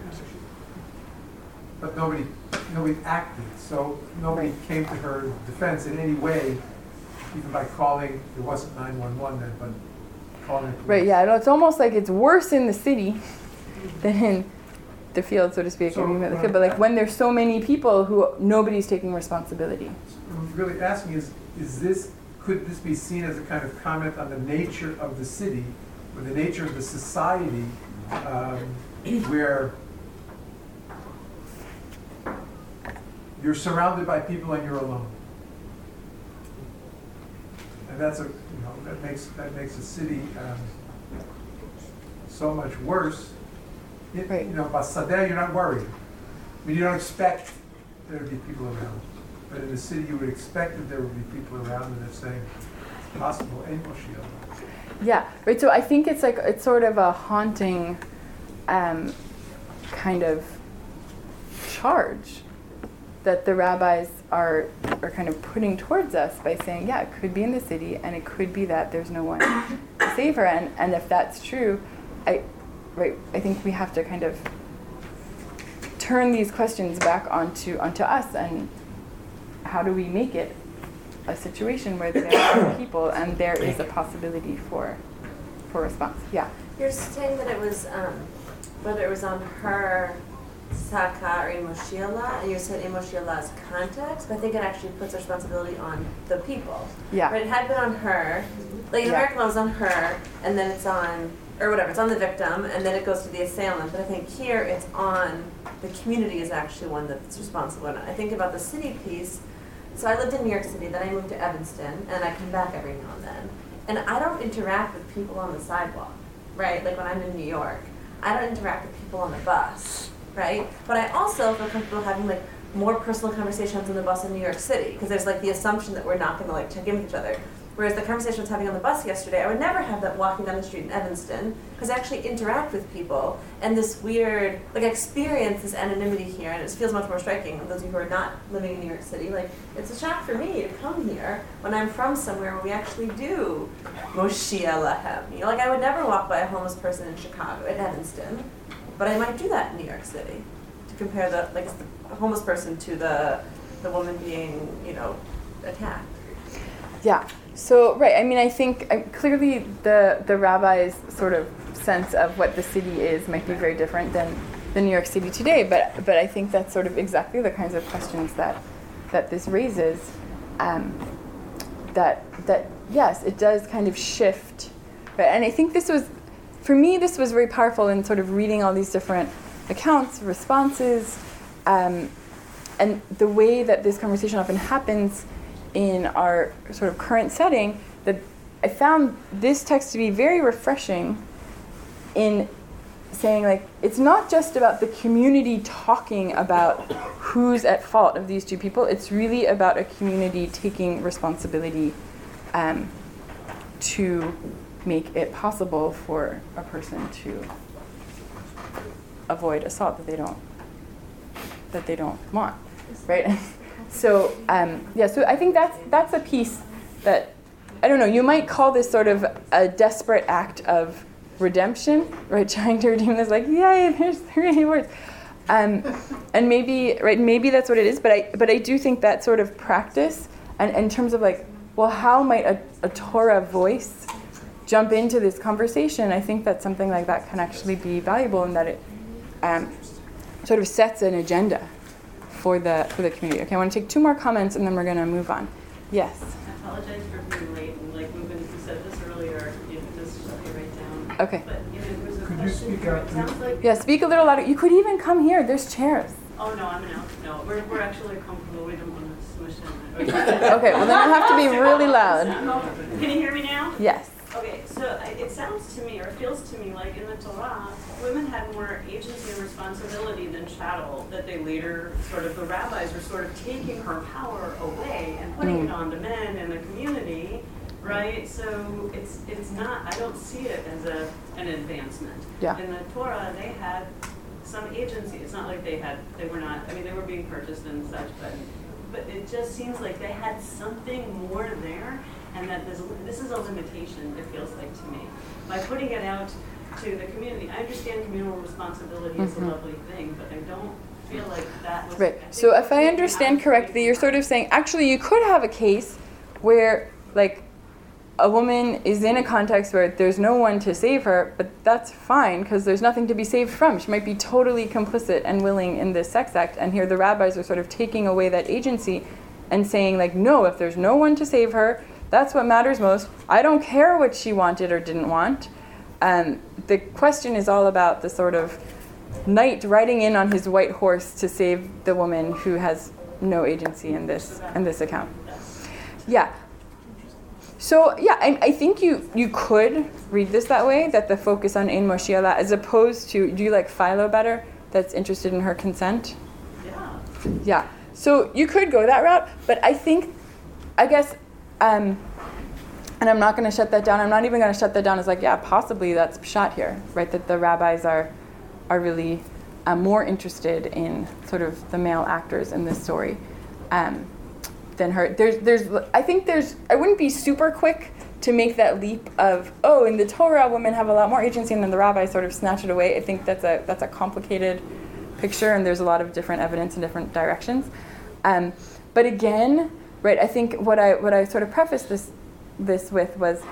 but nobody nobody acted. So nobody right. came to her defense in any way, even by calling, it wasn't nine one one then, but calling the police. Right, yeah, it's almost like it's worse in the city than in the field, so to speak. So, I mean, but like when there's so many people who nobody's taking responsibility. What I'm really asking is, is this, could this be seen as a kind of comment on the nature of the city, or the nature of the society, um, where you're surrounded by people and you're alone? And that's a, you know, that makes that makes a city um, so much worse. It, right. You know, Basadeh, you're not worried. I mean, you don't expect there to be people around. But in the city, you would expect that there would be people around, and they're saying it's possible. Ein Moshiach. Yeah, right. So I think it's like it's sort of a haunting um, kind of charge that the rabbis are are kind of putting towards us by saying, yeah, it could be in the city, and it could be that there's no one to save her. And and if that's true, I right, I think we have to kind of turn these questions back onto onto us, and how do we make it a situation where there are people and there is a possibility for for response? Yeah. You're saying that it was um, whether it was on her tza'aka or ein Moshiach, and you said ein Moshiach's context, but I think it actually puts responsibility on the people. Yeah. But it had been on her, like in yeah. American law, it was on her, and then it's on, or whatever, it's on the victim, and then it goes to the assailant. But I think here it's on the community is actually one that's responsible. And I think about the city piece. So I lived in New York City, then I moved to Evanston, and I come back every now and then. And I don't interact with people on the sidewalk, right? Like when I'm in New York, I don't interact with people on the bus, right? But I also feel comfortable having like more personal conversations on the bus in New York City, because there's like the assumption that we're not gonna like check in with each other. Whereas the conversation I was having on the bus yesterday, I would never have that walking down the street in Evanston, because I actually interact with people, and this weird, like I experience this anonymity here, and it feels much more striking. And those of you who are not living in New York City, like it's a shock for me to come here when I'm from somewhere where we actually do Moshiach Lahem. You know, like I would never walk by a homeless person in Chicago, in Evanston, but I might do that in New York City, to compare the like the homeless person to the the woman being, you know, attacked. Yeah. So, right, I mean, I think uh, clearly the, the rabbi's sort of sense of what the city is might be very different than the New York City today, but but I think that's sort of exactly the kinds of questions that that this raises, um, that, that, yes, it does kind of shift, right? And I think this was, for me, this was very powerful in sort of reading all these different accounts, responses, um, and the way that this conversation often happens in our sort of current setting, that I found this text to be very refreshing in saying, like, it's not just about the community talking about who's at fault of these two people, it's really about a community taking responsibility um, to make it possible for a person to avoid assault that they don't that they don't want, right? So um, yeah, so I think that's that's a piece that, I don't know, you might call this sort of a desperate act of redemption, right? Trying to redeem this, like, yay, there's three words. Um, and maybe, right, maybe that's what it is, but I but I do think that sort of practice, and, and in terms of like, well, how might a, a Torah voice jump into this conversation? I think that something like that can actually be valuable in that it um, sort of sets an agenda for the for the community. Okay, I want to take two more comments and then we're going to move on. Yes? I apologize for being late, and like Ruben, you said this earlier, you can just shut me right down. Okay. But you know, there was a Could you question speak here. up, It sounds like. Yeah, speak a little louder. You could even come here. There's chairs. Oh, no, I'm out. No, we're, we're actually comfortable. We don't want to smush in. Okay, well then you'll have to be really loud. Can you hear me now? Yes. Okay, so I- it sounds to me, or it feels to me like in the Torah, women had more agency and responsibility than chattel, that they later, sort of, the rabbis were sort of taking her power away and putting Mm. it on the men in the community, right? So it's it's not, I don't see it as a an advancement. Yeah. In the Torah, they had some agency. It's not like they had, they were not, I mean, they were being purchased and such, but but it just seems like they had something more there, and that this, this is a limitation, it feels like to me. By putting it out to the community, I understand communal responsibility is a Mhm. lovely thing, but I don't feel like that was... Right. I think So if I maybe understand I'm- correctly, you're sort of saying, actually, you could have a case where, like, a woman is in a context where there's no one to save her, but that's fine because there's nothing to be saved from. She might be totally complicit and willing in this sex act, and here the rabbis are sort of taking away that agency and saying, like, no, if there's no one to save her, that's what matters most. I don't care what she wanted or didn't want. Um, the question is all about the sort of knight riding in on his white horse to save the woman who has no agency in this in this account. Yeah. So yeah, I, I think you you could read this that way, that the focus on Ein Moshiach, as opposed to, do you like Philo better, that's interested in her consent? Yeah. Yeah. So you could go that route, but I think, I guess, um, and I'm not going to shut that down. I'm not even going to shut that down as like, yeah, possibly that's pshat here, right? That the rabbis are are really uh, more interested in sort of the male actors in this story um, than her. There's, there's, I think there's, I wouldn't be super quick to make that leap of, oh, in the Torah, women have a lot more agency, and then the rabbis sort of snatch it away. I think that's a that's a complicated picture, and there's a lot of different evidence in different directions. Um, but again, right, I think what I what I sort of prefaced this this with was,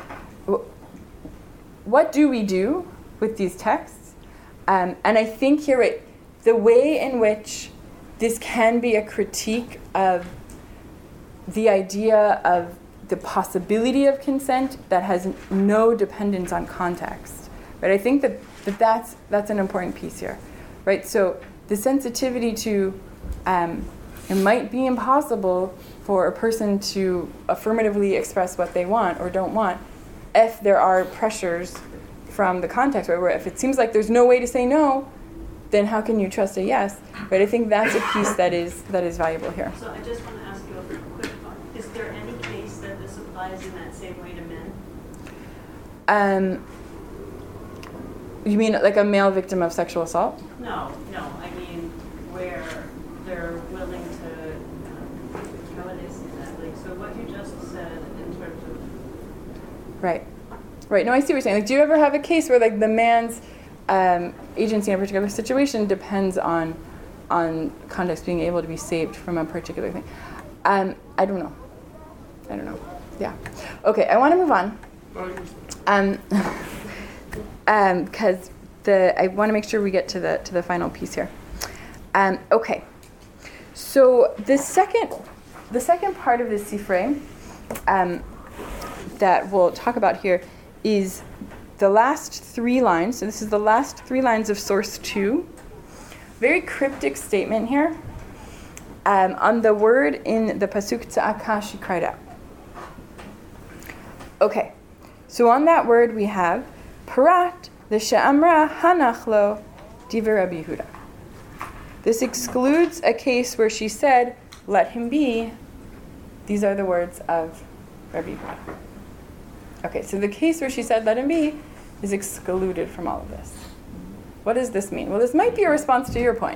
what do we do with these texts? Um, and I think here, right, the way in which this can be a critique of the idea of the possibility of consent that has no dependence on context, right? I think that, that that's that's an important piece here, right? So the sensitivity to um, it might be impossible for a person to affirmatively express what they want or don't want if there are pressures from the context, right? Where if it seems like there's no way to say no, then how can you trust a yes? Right? I think that's a piece that is that is valuable here. So I just want to ask you a quick thought. Is there any case that this applies in that same way to men? Um, you mean like a male victim of sexual assault? No, no. I mean, where they're willing to, um, how would I say that? Like, so what you just said in terms of... Right. Right. No, I see what you're saying. Like, do you ever have a case where like the man's um, agency in a particular situation depends on on context being able to be saved from a particular thing? Um, I don't know. I don't know. Yeah. Okay. I want to move on. Um, um, because the I want to make sure we get to the to the final piece here. Um, okay. So the second the second part of the Sifrei um, that we'll talk about here is the last three lines. So this is the last three lines of source two. Very cryptic statement here um, on the word in the pasuk tza'aka, she cried out. Okay, so on that word we have parat the she'amra hanachlo divrei Rabbi Yehuda. This excludes a case where she said, "Let him be." These are the words of Rabbi Yehuda. Okay, so the case where she said, "Let him be," is excluded from all of this. What does this mean? Well, this might be a response to your point.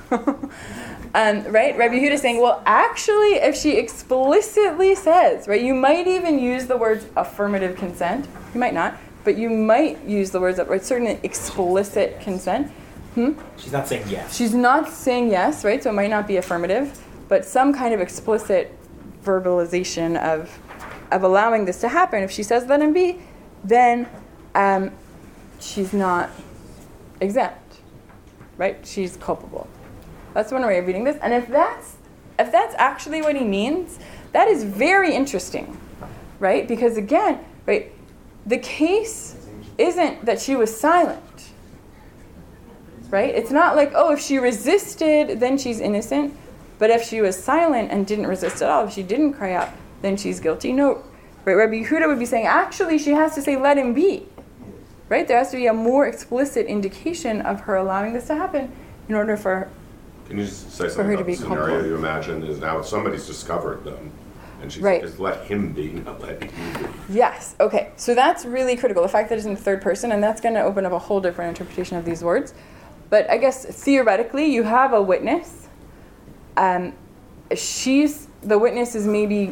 um, right? Rabbi Yehuda is saying, well, actually, if she explicitly says, right, you might even use the words affirmative consent. You might not, but you might use the words, right, certain explicit consent. Hmm? She's not saying yes. She's not saying yes, right? So it might not be affirmative, but some kind of explicit verbalization of of allowing this to happen. If she says let him be, then um, she's not exempt, right? She's culpable. That's one way of reading this. And if that's if that's actually what he means, that is very interesting, right? Because again, right, the case isn't that she was silent, right? It's not like, oh, if she resisted, then she's innocent. But if she was silent and didn't resist at all, if she didn't cry out, then she's guilty. No, right? Rabbi Yehuda would be saying, actually, she has to say, let him be, right? There has to be a more explicit indication of her allowing this to happen in order for Can you just say for something her to about be the scenario culpable. you imagine is now somebody's discovered them, and she Right. says, let him be, not let you be. Yes, okay. So that's really critical, the fact that it's in the third person, and that's going to open up a whole different interpretation of these words. But I guess theoretically, you have a witness. Um, she's, the witness is maybe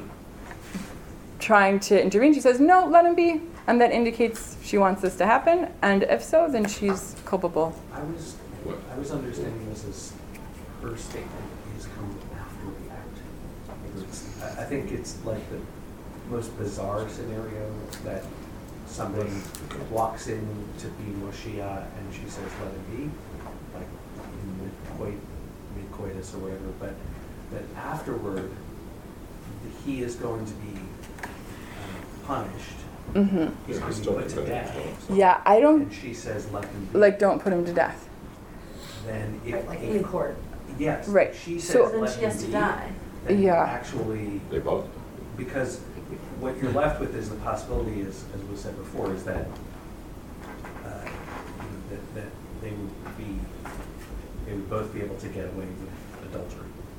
trying to intervene. She says, no, let him be. And that indicates she wants this to happen. And if so, then she's culpable. I was, What? I was understanding this as her statement is come after the act. It's- I I think it's like the most bizarre scenario that somebody walks in to be Moshiach and she says, let him be, like in mid-coit, mid-coitus or whatever, but that afterward, he is going to be um, punished. Mm-hmm. He's Yeah, going to still be put to defending death. himself. Yeah, I don't, And she says, let him be. like, don't put him to death. Then if. Like if- in court. Yes. Right. She So- says, Then let she him has to be, die. then Yeah. actually, They both. because what you're left with is the possibility, is, as was said before, is that, uh, you know, that, that they would be, they would both be able to get away with adultery.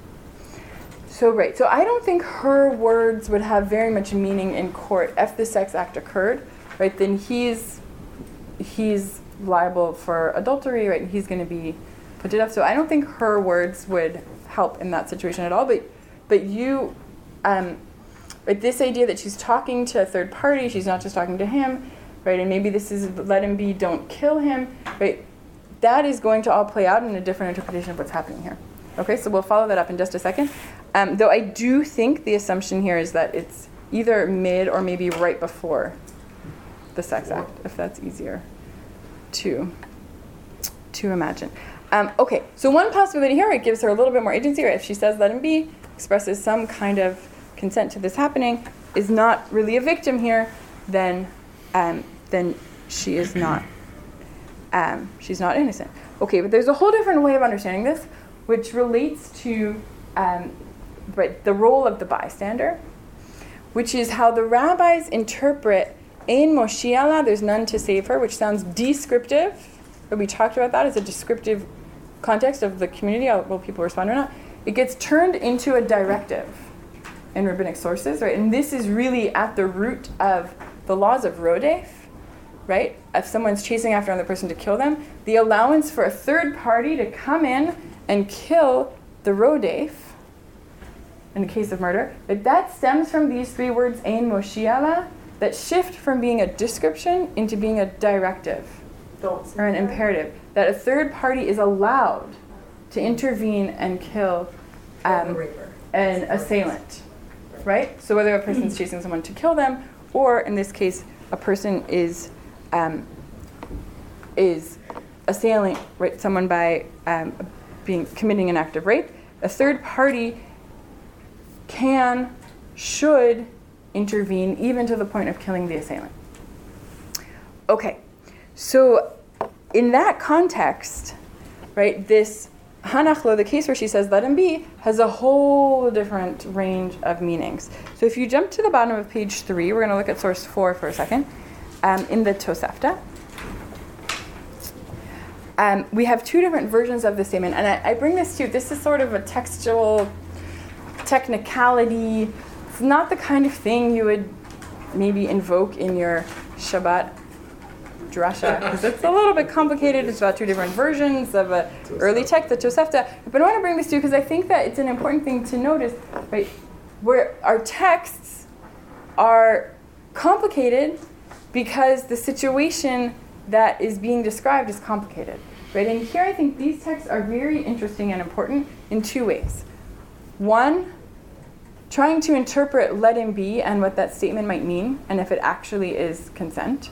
So, right. So I don't think her words would have very much meaning in court if the sex act occurred, right? Then he's he's liable for adultery, right? And he's going to be put to death. So I don't think her words would help in that situation at all. But but you, um, right, this idea that she's talking to a third party, she's not just talking to him, right? And maybe this is let him be, don't kill him, right? That is going to all play out in a different interpretation of what's happening here. Okay, so we'll follow that up in just a second. Um, though I do think the assumption here is that it's either mid or maybe right before the sex act, if that's easier to to imagine. Um, okay, so one possibility here, it gives her a little bit more agency, right? If she says let him be, expresses some kind of consent to this happening, is not really a victim here, then um, then she is not um, she's not innocent. Okay, but there's a whole different way of understanding this, which relates to um, but the role of the bystander, which is how the rabbis interpret Ein Moshiach, there's none to save her, which sounds descriptive. But we talked about that as a descriptive context of the community. Will people respond or not? It gets turned into a directive in rabbinic sources, right? And this is really at the root of the laws of Rodef, right? If someone's chasing after another person to kill them, the allowance for a third party to come in and kill the Rodef in the case of murder, but that stems from these three words, Ein Moshiach, that shift from being a description into being a directive Don't or an imperative, that a third party is allowed to intervene and kill um, an assailant, right? So whether a person's chasing someone to kill them, or in this case, a person is um, is assailing right, someone by um, being committing an act of rape, a third party can, should intervene even to the point of killing the assailant. Okay, so in that context, right, this Hanachlo, the case where she says let him be, has a whole different range of meanings. So if you jump to the bottom of page three, we're going to look at source four for a second, um, in the Tosefta. Um, we have two different versions of the statement, and I, I bring this to you. This is sort of a textual technicality. It's not the kind of thing you would maybe invoke in your Shabbat drasha, because it's a little bit complicated. It's about two different versions of a early text, the Tosefta. But I want to bring this to you because I think that it's an important thing to notice, right? Where our texts are complicated because the situation that is being described is complicated, right? And here I think these texts are very interesting and important in two ways. One, trying to interpret let him be and what that statement might mean, and if it actually is consent.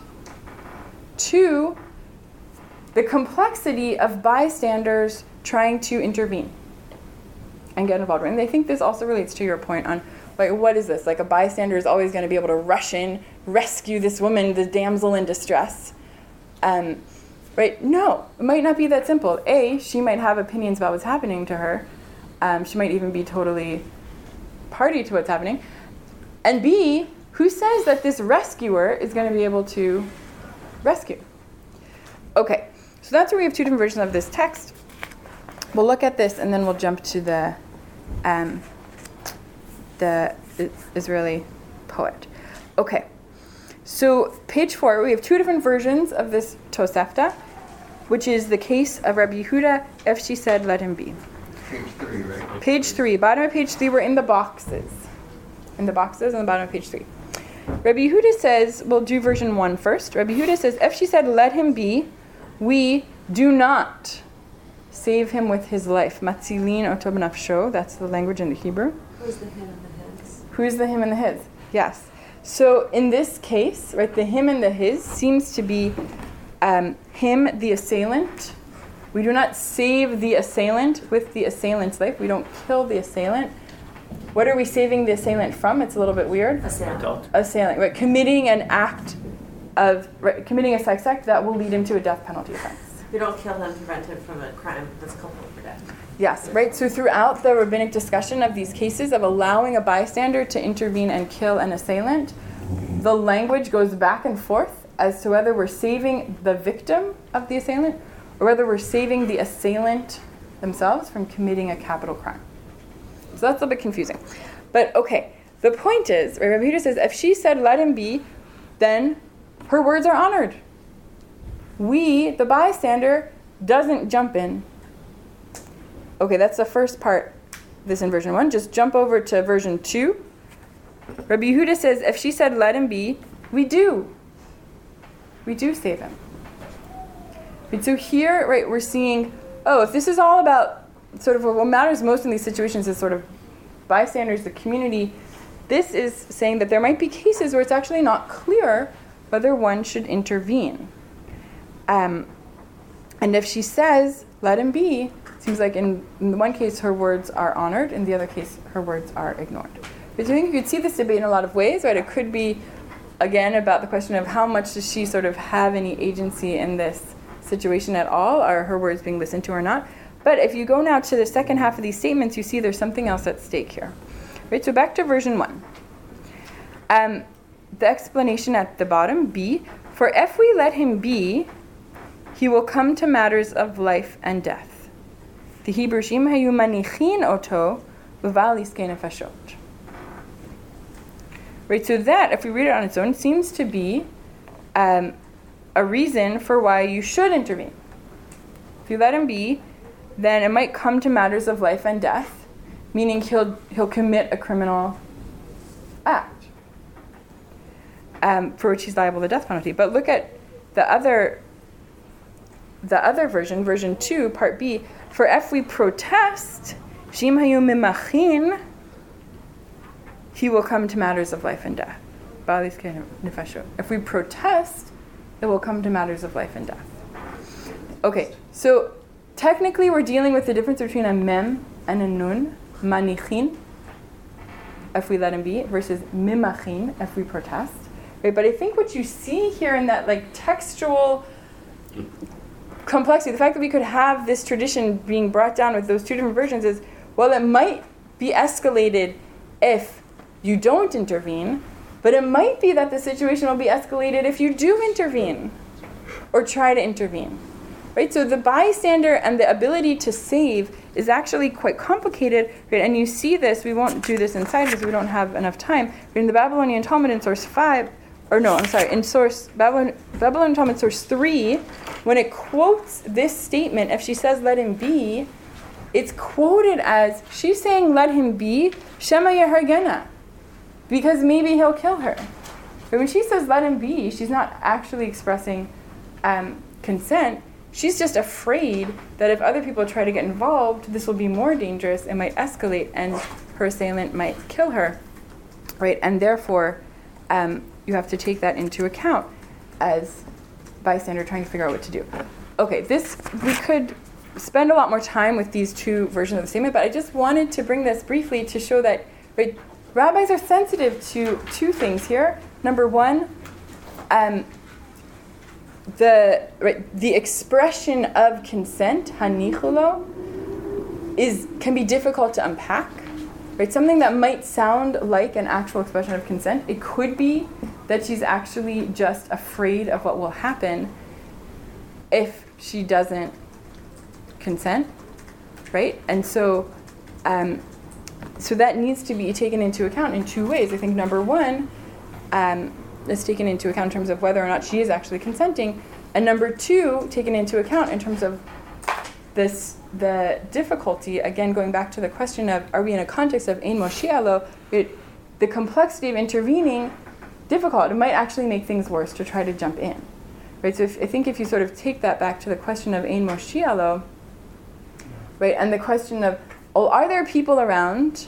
Two, the complexity of bystanders trying to intervene and get involved. And I think this also relates to your point on, like, what is this? Like, a bystander is always going to be able to rush in, rescue this woman, the damsel in distress. Um, right? No, it might not be that simple. A, she might have opinions about what's happening to her. Um, she might even be totally party to what's happening. And B, who says that this rescuer is going to be able to rescue? Okay, so that's where we have two different versions of this text. We'll look at this and then we'll jump to the um, the Israeli poet. Okay, so page four, we have two different versions of this Tosefta, which is the case of Rabbi Yehuda, if she said, let him be. Page three, right? Page three, bottom of page three, we're in the boxes. In the boxes on the bottom of page three. Rabbi Yehuda says, we'll do version one first. Rabbi Yehuda says, if she said, let him be, we do not save him with his life. Matzilin oto b'nafsho, that's the language in the Hebrew. Who's the him and the his? Who's the him and the his? Yes. So in this case, right, the him and the his seems to be um, him, the assailant. We do not save the assailant with the assailant's life. We don't kill the assailant. What are we saving the assailant from? It's a little bit weird. Assailant. Assailant, right? Committing an act of, right, committing a sex act that will lead him to a death penalty offense. We don't kill him, prevent him from a crime that's culpable for death. Yes, right? So throughout the rabbinic discussion of these cases of allowing a bystander to intervene and kill an assailant, the language goes back and forth as to whether we're saving the victim of the assailant or whether we're saving the assailant themselves from committing a capital crime. So that's a bit confusing. But okay, the point is, right, Rabbi Yehuda says, if she said, let him be, then her words are honored. We, the bystander, doesn't jump in. Okay, that's the first part, this in version one. Just jump over to version two. Rabbi Yehuda says, if she said, let him be, we do. We do save him. Right, so here, right, we're seeing, oh, if this is all about sort of what matters most in these situations is sort of bystanders, the community, this is saying that there might be cases where it's actually not clear whether one should intervene. Um, and if she says, let him be, it seems like in, in the one case her words are honored, in the other case her words are ignored. But I think you could see this debate in a lot of ways, right? It could be, again, about the question of how much does she sort of have any agency in this situation at all? Are her words being listened to or not? But if you go now to the second half of these statements, you see there's something else at stake here. Right, so back to version one. Um, the explanation at the bottom, B, for if we let him be, he will come to matters of life and death. The Hebrew shim hayu manichin oto v'val iskei nefashot. Right, so that, if we read it on its own, seems to be um, a reason for why you should intervene. If you let him be, then it might come to matters of life and death, meaning he'll he'll commit a criminal act um, for which he's liable to death penalty. But look at the other the other version, version two, part B. For if we protest, shim hayu mimachin, he will come to matters of life and death. If we protest, it will come to matters of life and death. Okay, so technically we're dealing with the difference between a mem and a nun, manichin, if we let him be, versus mimachin, if we protest. Right? But I think what you see here in that like textual complexity, the fact that we could have this tradition being brought down with those two different versions is, well, it might be escalated if you don't intervene, but it might be that the situation will be escalated if you do intervene or try to intervene. Right? So the bystander and the ability to save is actually quite complicated, right? And you see this, we won't do this inside because we don't have enough time. But in the Babylonian Talmud in source five, or no, I'm sorry, in source, Babylon, Babylon Talmud source three, when it quotes this statement, if she says let him be, it's quoted as, she's saying let him be, Shema Yehargena, because maybe he'll kill her. But when she says let him be, she's not actually expressing um, consent. She's just afraid that if other people try to get involved, this will be more dangerous, it might escalate, and her assailant might kill her, right? And therefore, um, you have to take that into account as bystander trying to figure out what to do. Okay, this, we could spend a lot more time with these two versions of the statement, but I just wanted to bring this briefly to show that, right, rabbis are sensitive to two things here. Number one, um, the right, the expression of consent, hanichulo, is can be difficult to unpack. Right, something that might sound like an actual expression of consent, it could be that she's actually just afraid of what will happen if she doesn't consent, right? And so, um, so that needs to be taken into account in two ways. I think number one um, is taken into account in terms of whether or not she is actually consenting, and number two, taken into account in terms of this the difficulty, again, going back to the question of, are we in a context of ein moshialo, it, the complexity of intervening, difficult. It might actually make things worse to try to jump in. Right? So if, I think if you sort of take that back to the question of ein moshialo, right, and the question of, oh, are there people around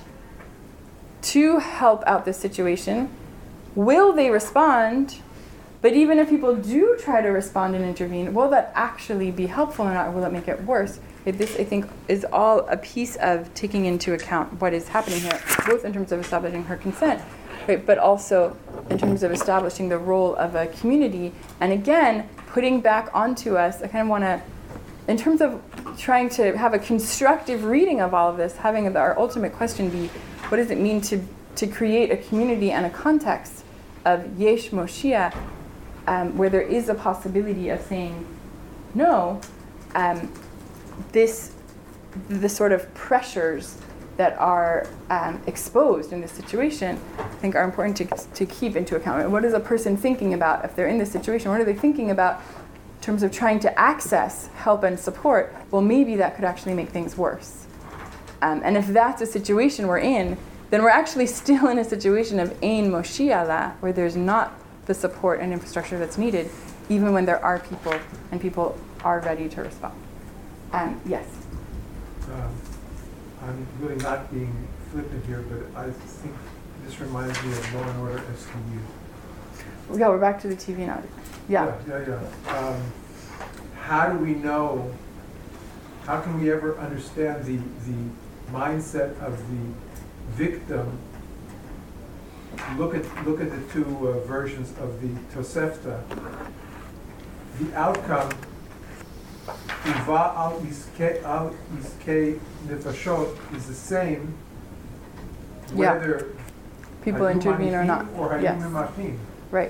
to help out this situation? Will they respond? But even if people do try to respond and intervene, will that actually be helpful or not, or will it make it worse? Right, this, I think, is all a piece of taking into account what is happening here, both in terms of establishing her consent, right, but also in terms of establishing the role of a community. And again, putting back onto us, I kind of want to, in terms of trying to have a constructive reading of all of this, having our ultimate question be, what does it mean to, to create a community and a context of Yesh Moshia, um, where there is a possibility of saying no, um, this, the sort of pressures that are um, exposed in this situation, I think are important to, to keep into account. What is a person thinking about if they're in this situation? What are they thinking about in terms of trying to access help and support? Well, maybe that could actually make things worse. Um, and if that's a situation we're in, then we're actually still in a situation of ein moshiala, where there's not the support and infrastructure that's needed, even when there are people and people are ready to respond. Um, yes? Um, I'm really not being flippant here, but I think this reminds me of Law and Order S T U. Yeah, we're back to the T V now. Yeah. Yeah, yeah, yeah. Um, how do we know, how can we ever understand the, the mindset of the victim? Look at look at the two uh, versions of the Tosefta. The outcome, Uva al iske al iske nefashot, is the same Yeah. whether People hayum intervene or manifim not. or hayum Yes. memachim. Right.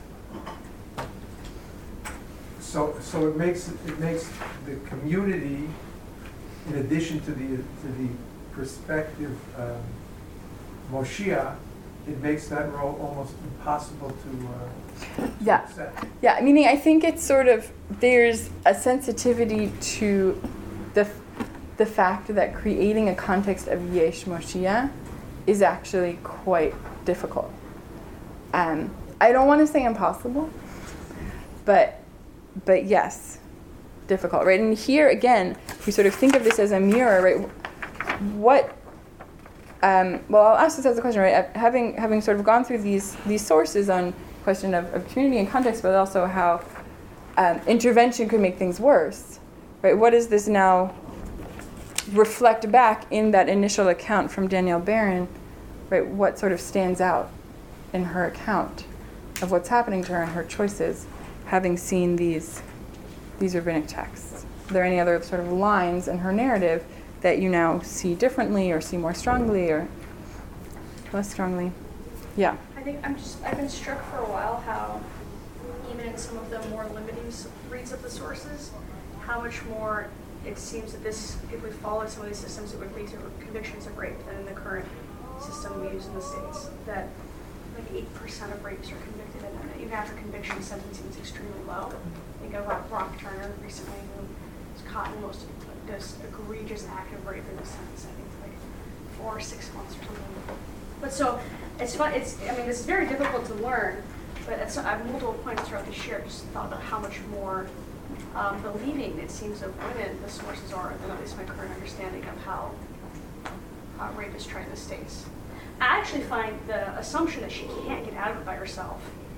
So, so it makes it makes the community, in addition to the to the perspective um, Moshiach, it makes that role almost impossible to. Uh, Yeah. to accept. Yeah, meaning I think it's sort of, there's a sensitivity to the the fact that creating a context of Yesh Moshiach is actually quite difficult. Um, I don't want to say impossible, but but yes, difficult, right? And here again, we sort of think of this as a mirror, right? What? Um, well, I'll ask this as a question, right? Having having sort of gone through these these sources on question of, of community and context, but also how um, intervention could make things worse, right? What does this now reflect back in that initial account from Danielle Barron, right? What sort of stands out in her account of what's happening to her and her choices, having seen these these rabbinic texts? Are there any other sort of lines in her narrative that you now see differently or see more strongly or less strongly? Yeah. I think I'm just, I've been struck for a while how even in some of the more limiting s- reads of the sources, how much more it seems that this, if we followed some of these systems, it would lead to convictions of rape than in the current system we use in the States. That like eight percent of rapes are convicted, and then you after conviction sentencing is extremely low. I think of Rock, Brock Turner recently, who was caught in the most this egregious act of rape in the sentence. I think like four or six months or something. But so it's fun. It's I mean, this is very difficult to learn. But at, some, at multiple points throughout this year, I just thought about how much more um, believing it seems of women the sources are than at least my current understanding of how uh, rape is tried in the States. I actually find the assumption that she can't get out of it by herself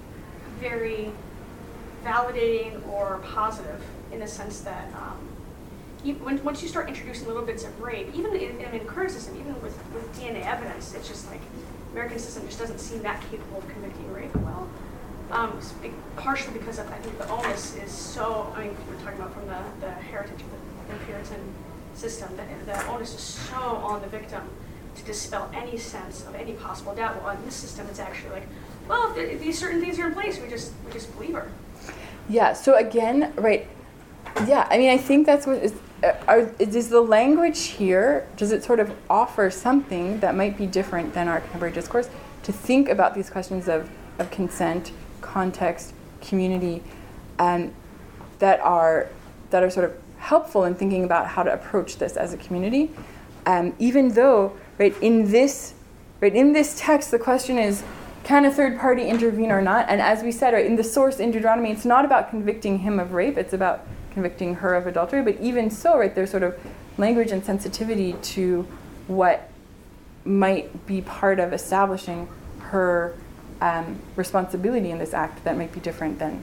very validating or positive in the sense that um, even when, once you start introducing little bits of rape, even in, in the current system, even with, with D N A evidence, it's just like the American system just doesn't seem that capable of convicting rape well. Um, partially because of, I think the onus is so, I mean, we're talking about from the, the heritage of the, the Puritan system, the, the onus is so on the victim to dispel any sense of any possible doubt. Well, in this system, it's actually like, well, if, if these certain things are in place, we just we just believe her. Yeah, so again, right, yeah, I mean, I think that's what is, uh, are, is the language here, does it sort of offer something that might be different than our contemporary discourse to think about these questions of, of consent, context, community, um, that are that are sort of helpful in thinking about how to approach this as a community, um, even though, right, in this, right, in this text, the question is, can a third party intervene or not? And as we said, right, in the source in Deuteronomy, it's not about convicting him of rape, it's about convicting her of adultery. But even so, right, there's sort of language and sensitivity to what might be part of establishing her um, responsibility in this act that might be different than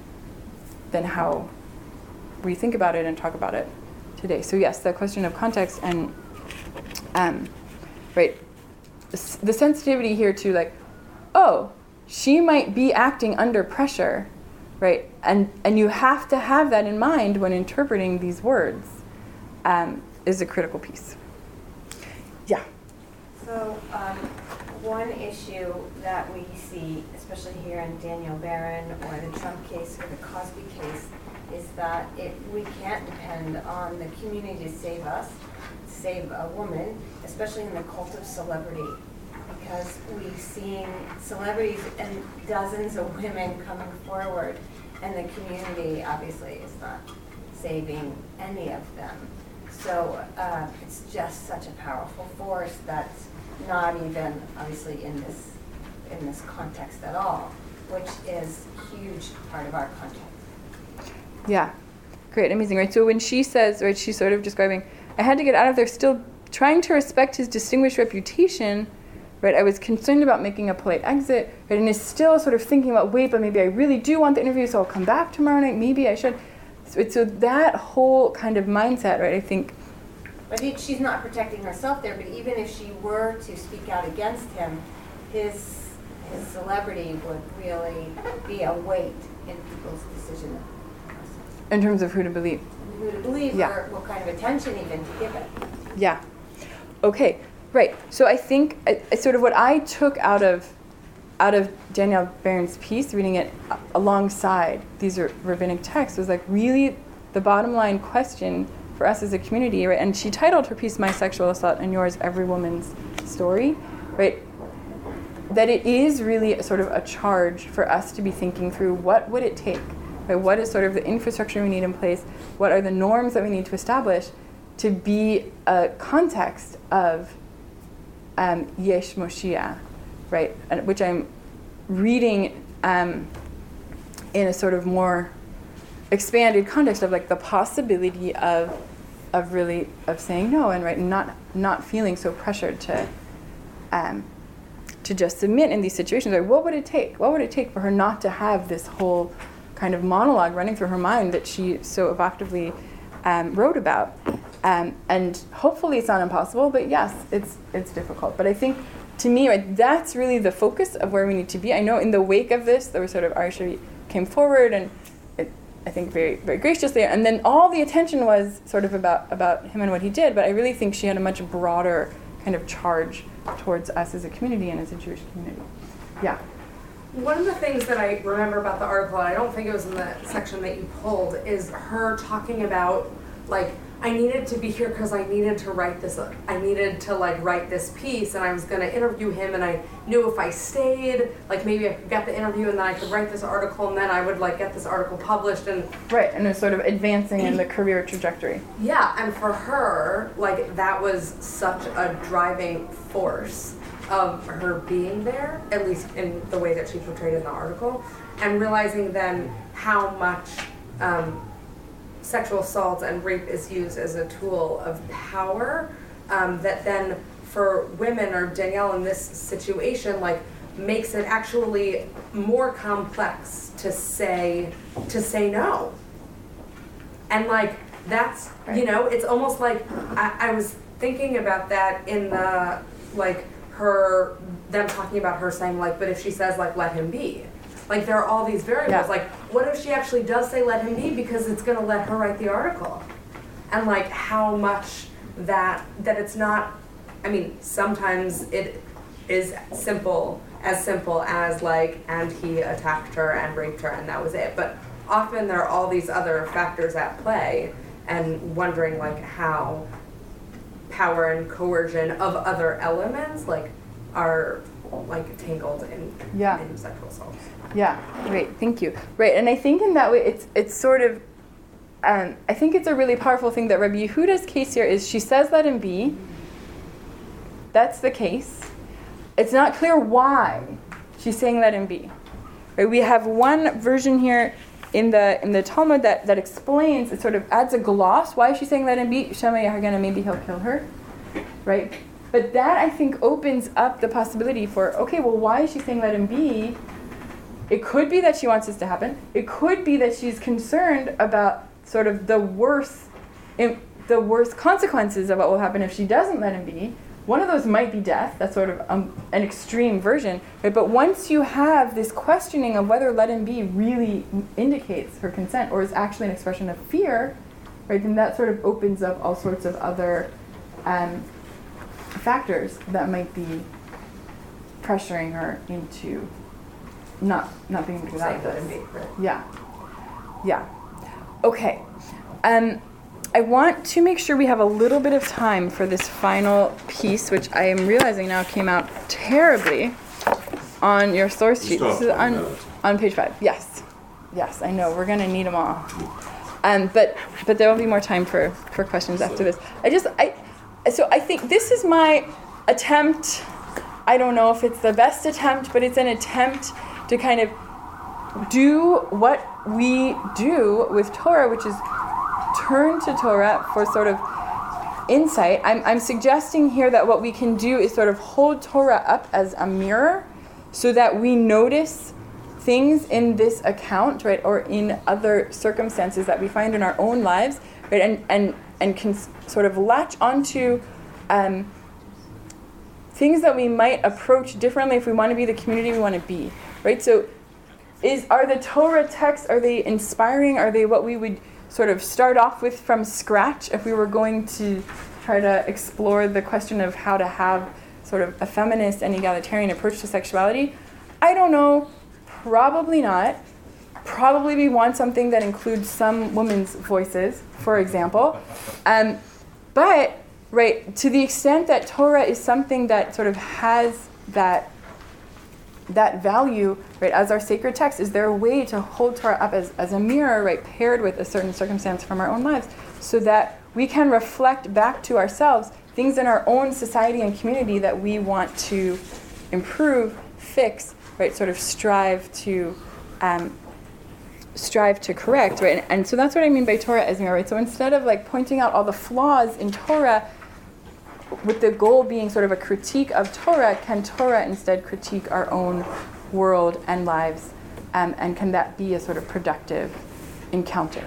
than how we think about it and talk about it today. So yes, the question of context and um, right, the sensitivity here to like, oh, she might be acting under pressure, right? And and you have to have that in mind when interpreting these words, um, is a critical piece. Yeah. So um, one issue that we see, especially here in Daniel Barron or the Trump case or the Cosby case, is that it, we can't depend on the community to save us, to save a woman, especially in the cult of celebrity. Because we've seen celebrities and dozens of women coming forward, and the community obviously is not saving any of them. So uh, it's just such a powerful force that's not even obviously in this in this context at all, which is a huge part of our context. Yeah, great, amazing, right? So when she says, right, she's sort of describing, I had to get out of there still trying to respect his distinguished reputation. Right, I was concerned about making a polite exit, right, and is still sort of thinking about, wait, but maybe I really do want the interview, so I'll come back tomorrow night, maybe I should. So, so that whole kind of mindset, right, I think. But he, she's not protecting herself there, but even if she were to speak out against him, his, his celebrity would really be a weight in people's decision process. In terms of who to believe. Who to believe, yeah. Or what kind of attention even to give it. Yeah. Okay. Right. So I think uh, sort of what I took out of out of Danielle Barron's piece, reading it alongside these r- rabbinic texts, was like really the bottom line question for us as a community, right? And she titled her piece "My Sexual Assault and Yours: Every Woman's Story," right? That it is really a sort of a charge for us to be thinking through what would it take, right? What is sort of the infrastructure we need in place? What are the norms that we need to establish to be a context of Um, Yesh Moshiach, right, and, which I'm reading um, in a sort of more expanded context of like the possibility of of really of saying no and right, and not not feeling so pressured to um, to just submit in these situations. Like, what would it take? What would it take for her not to have this whole kind of monologue running through her mind that she so evocatively um, wrote about? Um, and hopefully it's not impossible, but yes, it's it's difficult. But I think, to me, right, that's really the focus of where we need to be. I know in the wake of this, there was sort of Arsha came forward, and it, I think very very graciously, and then all the attention was sort of about, about him and what he did, but I really think she had a much broader kind of charge towards us as a community and as a Jewish community. Yeah. One of the things that I remember about the article, and I don't think it was in the section that you pulled, is her talking about, like, I needed to be here because I needed to write this, I needed to like write this piece, and I was gonna interview him, and I knew if I stayed, like maybe I could get the interview and then I could write this article, and then I would like get this article published, and Right, and it's sort of advancing in the career trajectory. yeah, and for her, like that was such a driving force of her being there, at least in the way that she portrayed in the article, and realizing then how much um, sexual assault and rape is used as a tool of power, um, that then for women, or Danielle in this situation, like makes it actually more complex to say to say no. And like that's you know, it's almost like I, I was thinking about that in the like her them talking about her saying like, but if she says like let him be. Like there are all these variables. Yeah. Like what if she actually does say let him be because it's gonna let her write the article? And like how much that that it's not I mean, sometimes it is simple as simple as like and he attacked her and raped her and that was it. But often there are all these other factors at play, and wondering like how power and coercion of other elements like are like tangled in, Yeah. in sexual assault. Yeah, great, thank you. Right, and I think in that way, it's it's sort of, um, I think it's a really powerful thing that Rabbi Yehuda's case here is she says let him be. That's the case. It's not clear why she's saying let him be. Right, we have one version here in the in the Talmud that, that explains, it sort of adds a gloss. Why is she saying let him be? Shema Yahargana, maybe he'll kill her. Right? But that, I think, opens up the possibility for, okay, well, why is she saying let him be? It could be that she wants this to happen. It could be that she's concerned about sort of the worst, the worst consequences of what will happen if she doesn't let him be. One of those might be death. That's sort of um, an extreme version. Right? But once you have this questioning of whether let him be really indicates her consent or is actually an expression of fear, right, then that sort of opens up all sorts of other um, factors that might be pressuring her into not not being able to do that. Say let him be, right? Yeah. Yeah. Okay. Um, I want to make sure we have a little bit of time for this final piece, which I am realizing now came out terribly on your source You sheet. still have This is twenty on, minutes. on page five. Yes. Yes, I know. We're going to need them all. Um, but but there will be more time for, for questions after this. I just, I, so I think this is my attempt. I don't know if it's the best attempt, but it's an attempt to kind of do what we do with Torah, which is turn to Torah for sort of insight. I'm, I'm suggesting here that what we can do is sort of hold Torah up as a mirror so that we notice things in this account, right, or in other circumstances that we find in our own lives, right, and and, and can s- sort of latch onto um, things that we might approach differently if we want to be the community we want to be, right? So is are the Torah texts, are they inspiring? Are they what we would sort of start off with from scratch if we were going to try to explore the question of how to have sort of a feminist and egalitarian approach to sexuality? I don't know. Probably not. Probably we want something that includes some women's voices, for example. Um, but, right, to the extent that Torah is something that sort of has that that value, right, as our sacred text, is there a way to hold Torah up as, as a mirror, right, paired with a certain circumstance from our own lives, so that we can reflect back to ourselves things in our own society and community that we want to improve, fix, right, sort of strive to um, strive to correct, right? And, and so that's what I mean by Torah as mirror, right? So instead of like pointing out all the flaws in Torah, with the goal being sort of a critique of Torah, can Torah instead critique our own world and lives, um, and can that be a sort of productive encounter,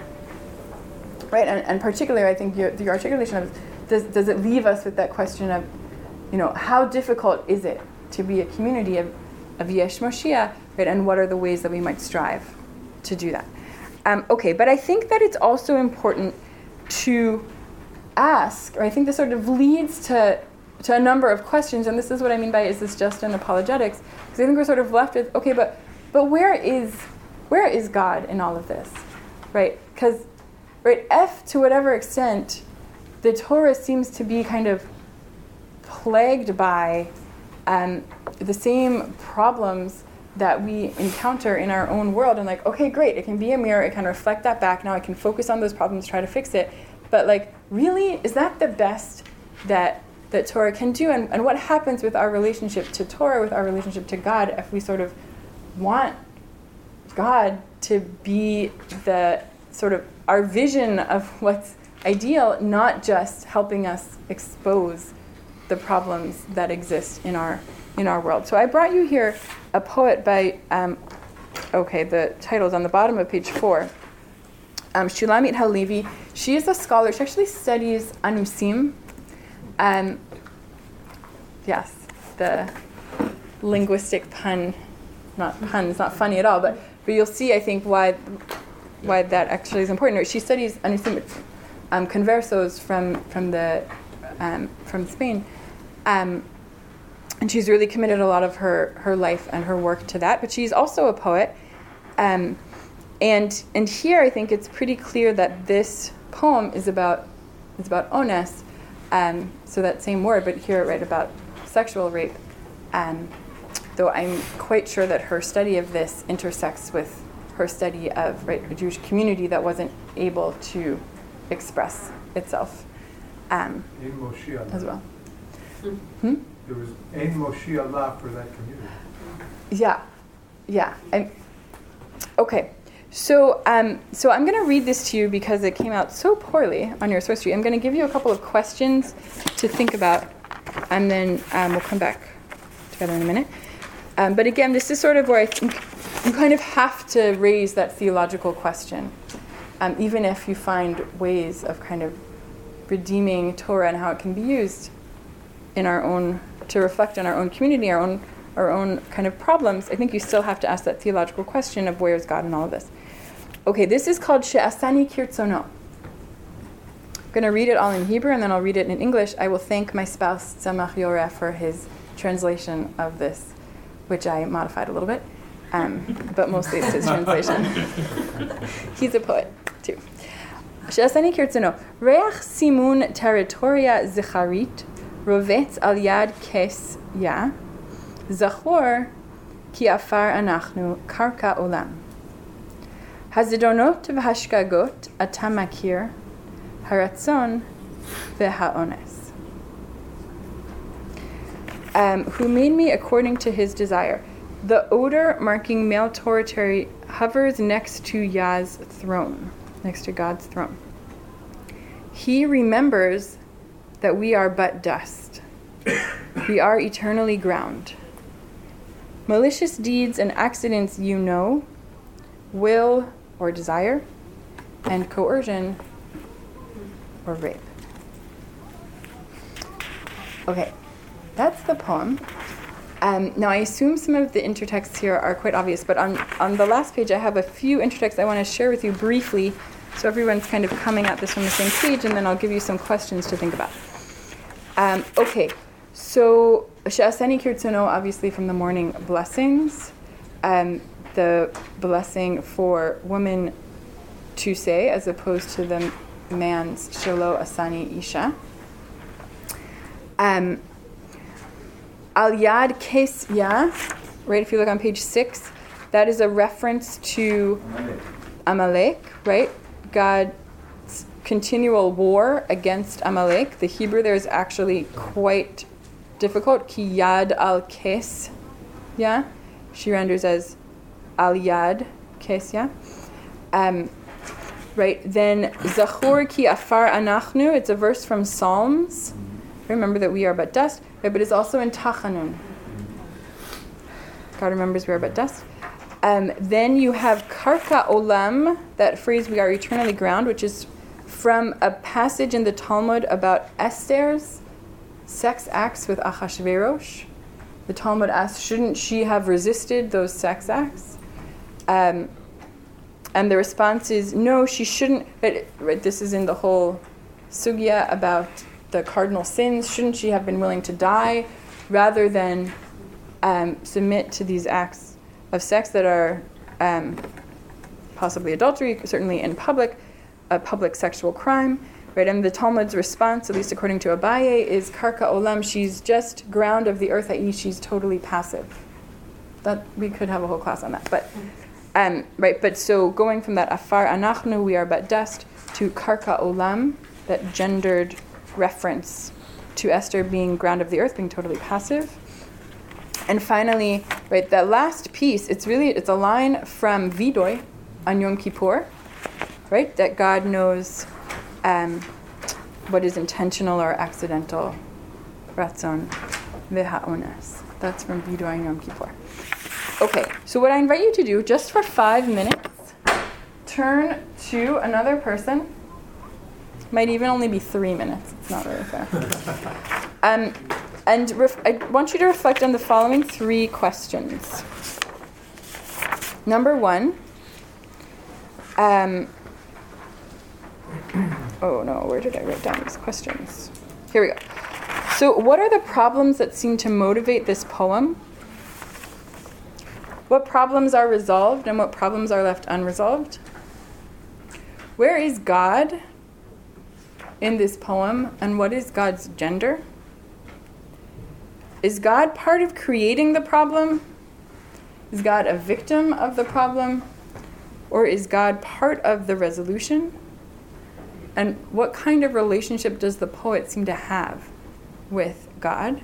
right? And, and particularly, I think your, the articulation of does does it leave us with that question of, you know, how difficult is it to be a community of of Yesh Moshiach, right? And what are the ways that we might strive to do that? Um, okay, but I think that it's also important to ask, or I think this sort of leads to to a number of questions, and this is what I mean by is this just an apologetics? Because I think we're sort of left with, okay, but but where is where is God in all of this, right? Because, right, F to whatever extent the Torah seems to be kind of plagued by um, the same problems that we encounter in our own world. And like, okay, great, it can be a mirror, it can reflect that back, now I can focus on those problems, try to fix it. But like, really, is that the best that that Torah can do? And, and what happens with our relationship to Torah, with our relationship to God, if we sort of want God to be the sort of our vision of what's ideal, not just helping us expose the problems that exist in our in our world. So I brought you here a poet by, um, okay, the title is on the bottom of page four. Um, Shulamit Halevi. She is a scholar. She actually studies Anusim. Um, yes, the linguistic pun, not pun, it's not funny at all, but, but you'll see, I think, why why that actually is important. She studies Anusim, um, conversos from from the um, from Spain. Um, and she's really committed a lot of her, her life and her work to that. But she's also a poet. Um, and and here I think it's pretty clear that this poem is about is about ones, um, so that same word, but here right about sexual rape. Um, though I'm quite sure that her study of this intersects with her study of right, a Jewish community that wasn't able to express itself um, as well. Hmm? There was Ein Moshe Allah for that community. Yeah, yeah. I'm, okay, so um, so I'm going to read this to you because it came out so poorly on your source sheet. I'm going to give you a couple of questions to think about, and then um, we'll come back together in a minute. Um, but again, this is sort of where I think you kind of have to raise that theological question, um, even if you find ways of kind of redeeming Torah and how it can be used in our own, to reflect on our own community, our own our own kind of problems. I think you still have to ask that theological question of where is God in all of this. Okay, this is called She'asani Kirtzono. I'm going to read it all in Hebrew and then I'll read it in English. I will thank my spouse Tzemach Yoreh for his translation of this, which I modified a little bit, um, but mostly it's his translation. He's a poet too. She'asani Kirtzono. Reach simun territoria zicharit rovetz al yad kes ya zachor ki afar anachnu karka olam. Hazidonot v'hashkagot ata makir haratzon v'ha'ones. Um, who made me according to his desire. The odor marking male territory hovers next to Yah's throne, next to God's throne. He remembers that we are but dust. We are eternally ground. Malicious deeds and accidents you know, will or desire, and coercion or rape. Okay, that's the poem. Um, now I assume some of the intertexts here are quite obvious, but on, on the last page I have a few intertexts I want to share with you briefly, so everyone's kind of coming at this from the same page, and then I'll give you some questions to think about. Um, okay, so She'asani Kirtzono, obviously from the morning blessings, um, the blessing for woman to say as opposed to the man's Shelo Asani Isha. Um, Al Yad Kes Ya, right, if you look on page six, that is a reference to Amalek, right? God's continual war against Amalek. The Hebrew there is actually quite difficult. Ki Yad Al Kes Ya. She renders as Al Yad Kes Ya. Um, right, then Zachor Ki Afar Anachnu, it's a verse from Psalms. Remember that we are but dust, right, but it's also in Tachanun. God remembers we are but dust. Um, then you have Karka Olam, that phrase, we are eternally ground, which is from a passage in the Talmud about Esther's sex acts with Achashverosh. The Talmud asks, shouldn't she have resisted those sex acts? Um, and the response is, no, she shouldn't. But, right, this is in the whole sugya about the cardinal sins. Shouldn't she have been willing to die rather than um, submit to these acts of sex that are um, possibly adultery, certainly in public, a public sexual crime? right? And the Talmud's response, at least according to Abaye, is karka olam. She's just ground of the earth, that is, she's totally passive. That we could have a whole class on that, but um, right. But so going from that afar anachnu, we are but dust, to karka olam, that gendered reference to Esther being ground of the earth, being totally passive. And finally, right, that last piece, it's really, it's a line from Vidoy on Yom Kippur, right, that God knows um, what is intentional or accidental, ratzon v'ha'ones. That's from Vidoy on Yom Kippur. Okay, so what I invite you to do, just for five minutes, turn to another person. Might even only be three minutes. It's not really fair. Um, and ref- I want you to reflect on the following three questions. Number one. Um, oh no, where did I write down these questions? Here we go. So, what are the problems that seem to motivate this poem? What problems are resolved and what problems are left unresolved? Where is God in this poem, and what is God's gender? Is God part of creating the problem? Is God a victim of the problem? Or is God part of the resolution? And what kind of relationship does the poet seem to have with God?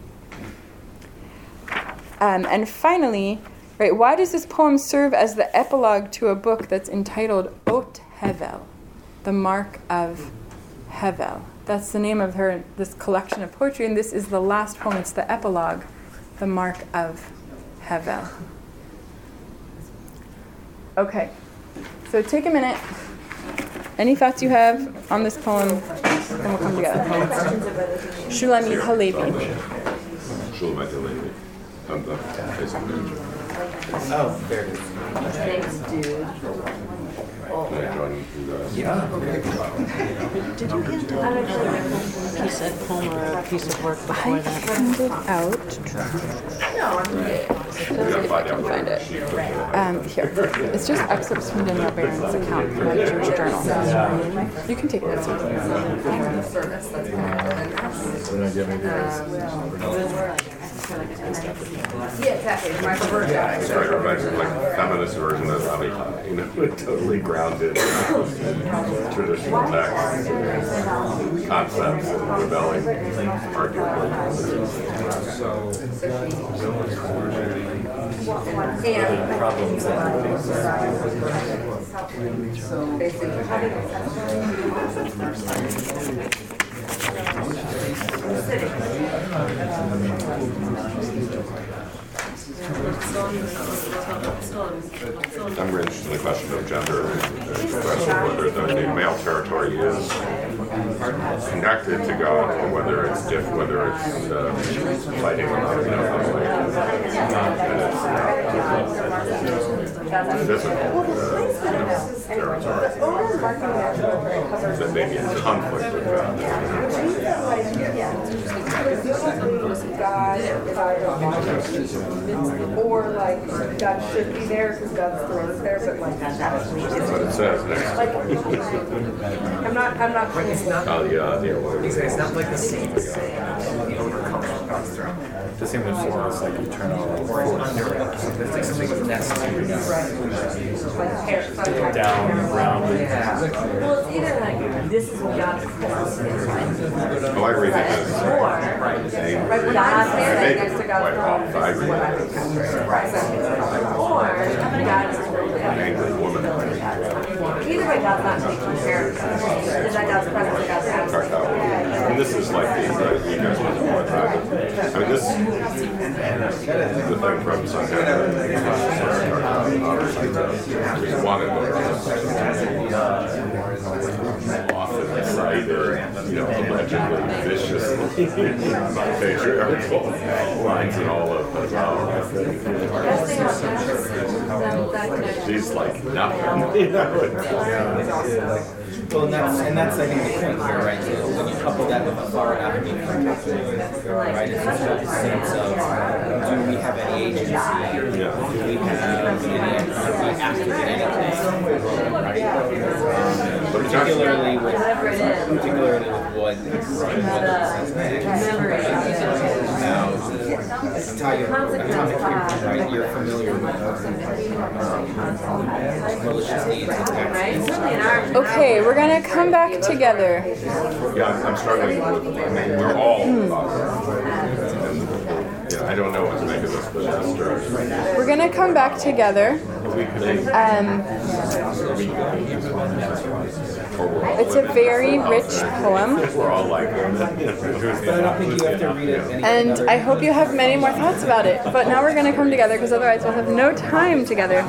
Um, and finally, right, why does this poem serve as the epilogue to a book that's entitled Ot Hevel, the mark of Hevel? That's the name of her, this collection of poetry, and this is the last poem. It's the epilogue, the mark of Hevel. Okay, so take a minute. Any thoughts you have on this poem, and we'll come together. Shulamit Halevi. Shulamit Halevi. I'm the Facebook. Oh, there it is. Thanks, dude. Can I join you guys? Yeah. Did you get a piece of poem or a piece of work before I that? printed out. We gotta find out Find where it. she put it. Um, here. It's just excerpts from Daniel Barron's account from the Jewish Journal. You can take it. Service that's yeah, exactly. My preferred guy. It's right, right, like feminist version of Abihai, you know, totally grounded in traditional texts and concepts and rebelling, arguably. So, And Problems I'm very interested in the question of gender, and the question of whether the, the male territory is connected to God, or whether it's diff, whether it's uh, fighting on the and it's physical uh, you know, territory that may be in conflict with God. or like God should be there because God's throne is there, but like that's That's what it says next. like I'm not I'm not Oh yeah, yeah. It's not like the same as the overcoming God's throne. The same as far as like eternal force. It's like something that's necessary down, round. Well, it's either like, this is what God's supposed to do, right? Oh, I read it as Or, right when I'm standing next to God's throne, I this is read what I it think as or God is an angry woman. either way God's not taking care of us. Is that God's presence or God's absence? And this is like the, uh, you guys want to know what I mean, this is the thing from Santana. We wanted to often cited, you know, allegedly viciously patriarchal lines in all of the novels. She's like nothing, you know. Well, and that's, and that's, I think, the point here, right? So when you couple that with a far anatomy context, right, it's just a sense of, do we have any agency? Do we have any, are we active in anything? Right? Um, particularly with, particularly with what atomic cubes, right? You're familiar with malicious deeds. Okay, we're gonna come back together. Yeah, I'm I'm struggling with, I mean, we're all about it. Yeah, I don't know what to make of this, but it's disturbing. We're gonna come back together. Um, it's a very rich poem. We're all like, But I don't think you have to read it any And I hope you have many more thoughts about it. But now we're going to come together because otherwise we'll have no time together.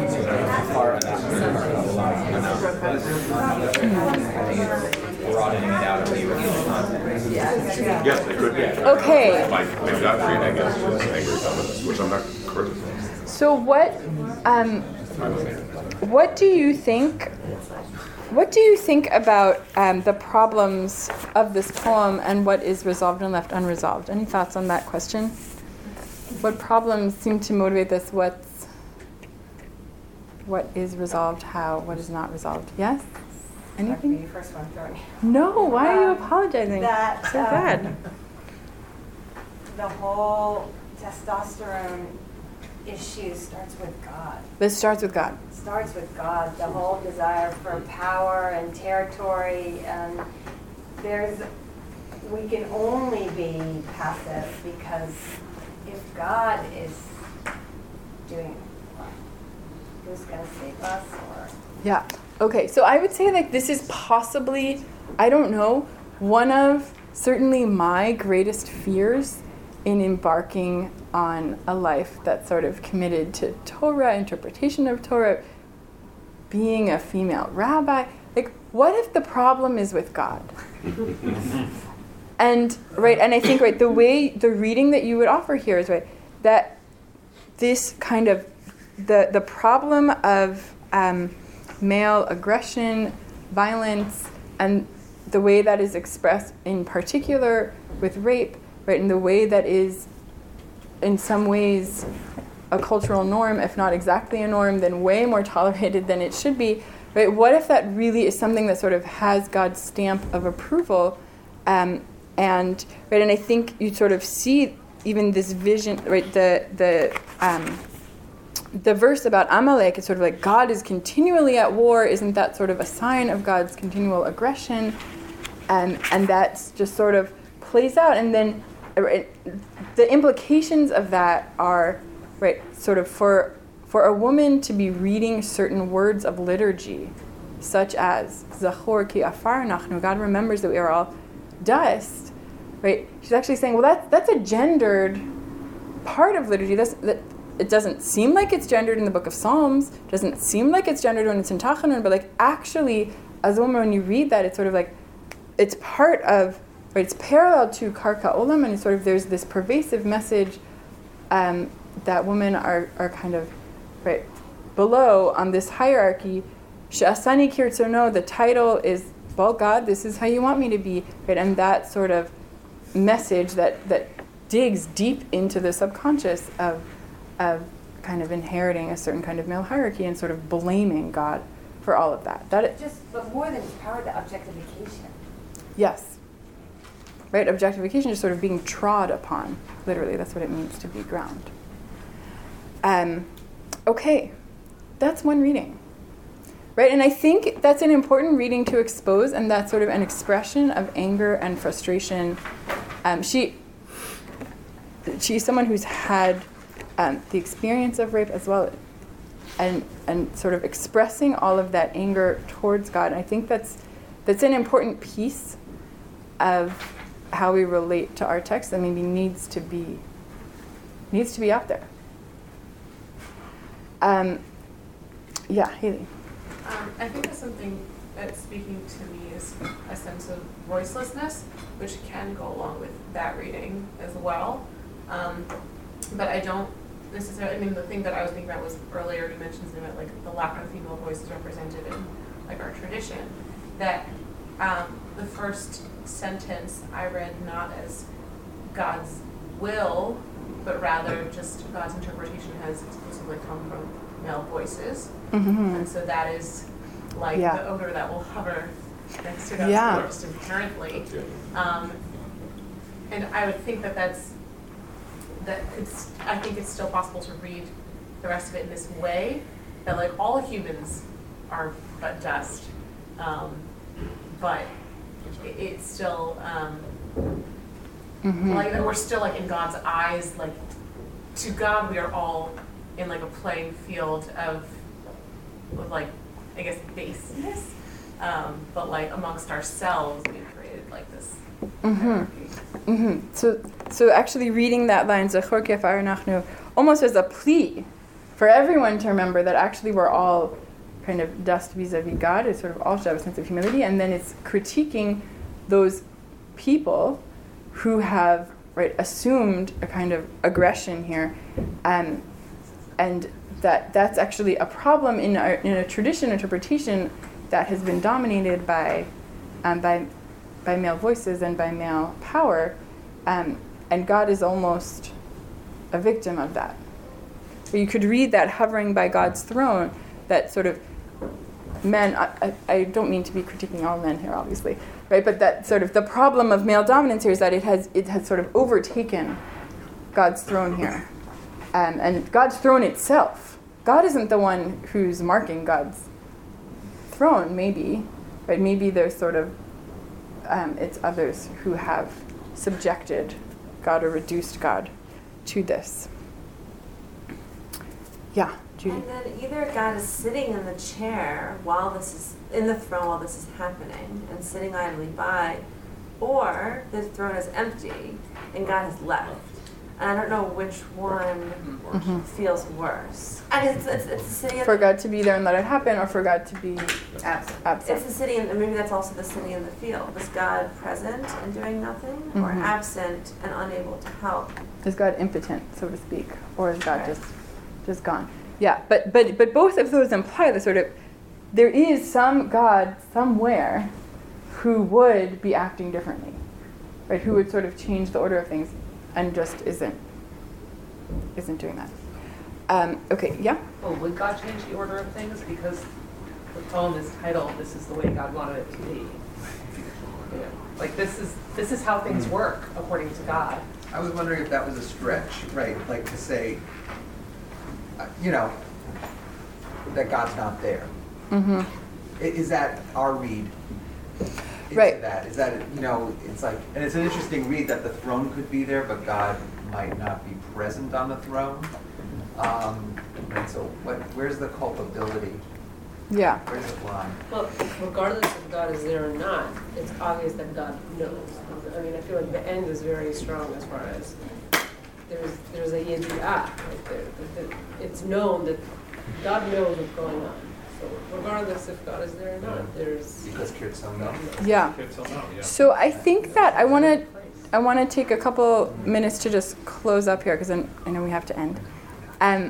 broadening it out of the original content. Yes, it could be. Okay. My, my gut reading is just angry feminists, which I'm not criticizing. So what, um, what do you think? What do you think about um, the problems of this poem and what is resolved and left unresolved? Any thoughts on that question? What problems seem to motivate this? What's, what is resolved? How? What is not resolved? Yes? Anything? You first one, throwing. No, why are you Um, apologizing? That, so um, bad. The whole testosterone issue starts with God. This starts with God. Starts with God. The whole desire for power and territory, and there's, we can only be passive because if God is doing it, who's going to save us? Or Yeah. Okay, so I would say like this is possibly, I don't know, one of certainly my greatest fears in embarking on a life that's sort of committed to Torah, interpretation of Torah, being a female rabbi. Like, what if the problem is with God? And, right, and I think, right, the way, the reading that you would offer here is, right, that this kind of, the, the problem of um, male aggression, violence, and the way that is expressed in particular with rape, right, and the way that is in some ways a cultural norm, if not exactly a norm, then way more tolerated than it should be, right? What if that really is something that sort of has God's stamp of approval? Um, and, right, and I think you sort of see even this vision, right, the, the, um, the verse about Amalek is sort of like God is continually at war. Isn't that sort of a sign of God's continual aggression? Um, and that's just sort of plays out. And then right, the implications of that are, right, sort of for for a woman to be reading certain words of liturgy, such as Zachor ki afar nachnu, God remembers that we are all dust, right? She's actually saying, well, that's that's a gendered part of liturgy. That's, that it doesn't seem like it's gendered in the Book of Psalms. Doesn't seem like it's gendered when it's in Tachanun, but like actually, as a woman, when you read that, it's sort of like it's part of, right? It's parallel to Karka Olam, and it's sort of there's this pervasive message um, that women are are kind of right below on this hierarchy. She'asani kirtzono, the title is, well, God, this is how you want me to be, right? And that sort of message that that digs deep into the subconscious of of kind of inheriting a certain kind of male hierarchy and sort of blaming God for all of that. That it, just, but more than power, the objectification. yes, right. Objectification is sort of being trod upon. Literally, that's what it means to be ground. Um, okay, that's one reading, right? And I think that's an important reading to expose, and that's sort of an expression of anger and frustration. Um, she, she's someone who's had um, the experience of rape as well, and and sort of expressing all of that anger towards God. And I think that's that's an important piece of how we relate to our text that maybe needs to be needs to be out there. Um, yeah, Haley. Um, I think that's something that's speaking to me is a sense of voicelessness, which can go along with that reading as well. Um, but I don't necessarily, I mean, the thing that I was thinking about was earlier you mentioned something about like the lack of female voices represented in like our tradition. That um, the first sentence I read not as God's will, but rather just God's interpretation has exclusively come from male voices. Mm-hmm. And so that is like Yeah. the odor that will hover next to God's Yeah. will just inherently. Um, and I would think that that's, that could, s- I think it's still possible to read the rest of it in this way, that like all humans are but dust, um, but it, it's still, um, Mhm. like that we're still like in God's eyes, like to God we are all in like a playing field of, with like, I guess baseness, um, but like amongst ourselves we created like this. Mhm. Mhm. So, so actually reading that line, Zechor kefar nachnu, almost as a plea for everyone to remember that actually we're all kind of dust vis-a-vis God, is sort of all should have a sense of humility, and then it's critiquing those people who have, right, assumed a kind of aggression here, um, and that that's actually a problem in a, in a tradition interpretation that has been dominated by um, by by male voices and by male power, um, and God is almost a victim of that. So you could read that hovering by God's throne, that sort of men, I, I, I don't mean to be critiquing all men here, obviously, right? But that sort of the problem of male dominance here is that it has it has sort of overtaken God's throne here, um, and God's throne itself. God isn't the one who's marking God's throne, maybe, right? Maybe there's sort of um, it's others who have subjected God or reduced God to this. Yeah, Judy. And then either God is sitting in the chair while this is, in the throne while this is happening and sitting idly by, or the throne is empty and God has left. And I don't know which one Mhm. feels worse. And it's, it's, it's the city of For God to be there and let it happen, or for God to be absent. absent. It's the city, and maybe that's also the city in the field. Was God present and doing nothing, or Mhm. absent and unable to help? Is God impotent, so to speak, or is God just just gone? Yeah, but but but both of those imply the sort of there is some God somewhere who would be acting differently, right? Who would sort of change the order of things, and just isn't isn't doing that. Um, okay, yeah. Well, would God change the order of things? Because the poem is titled, "This is the way God wanted it to be." You know, like this is this is how things work according to God. I was wondering if that was a stretch, right? Like to say, uh, you know, that God's not there. Mm-hmm. I- Is that our read? Into Right. That is that you know it's like, and it's an interesting read that the throne could be there, but God might not be present on the throne. Um, and so, what? Where's the culpability? Yeah. Where's the line? Well, regardless if God is there or not, it's obvious that God knows. I mean, I feel like the end is very strong as far as there's there's a yedi'ah right there. That- that It's known that God knows what's going on. So regardless if God is there or not, there's Because Kirtzon Yeah. So I think that I want to I want to take a couple minutes to just close up here because I, I know we have to end. Um.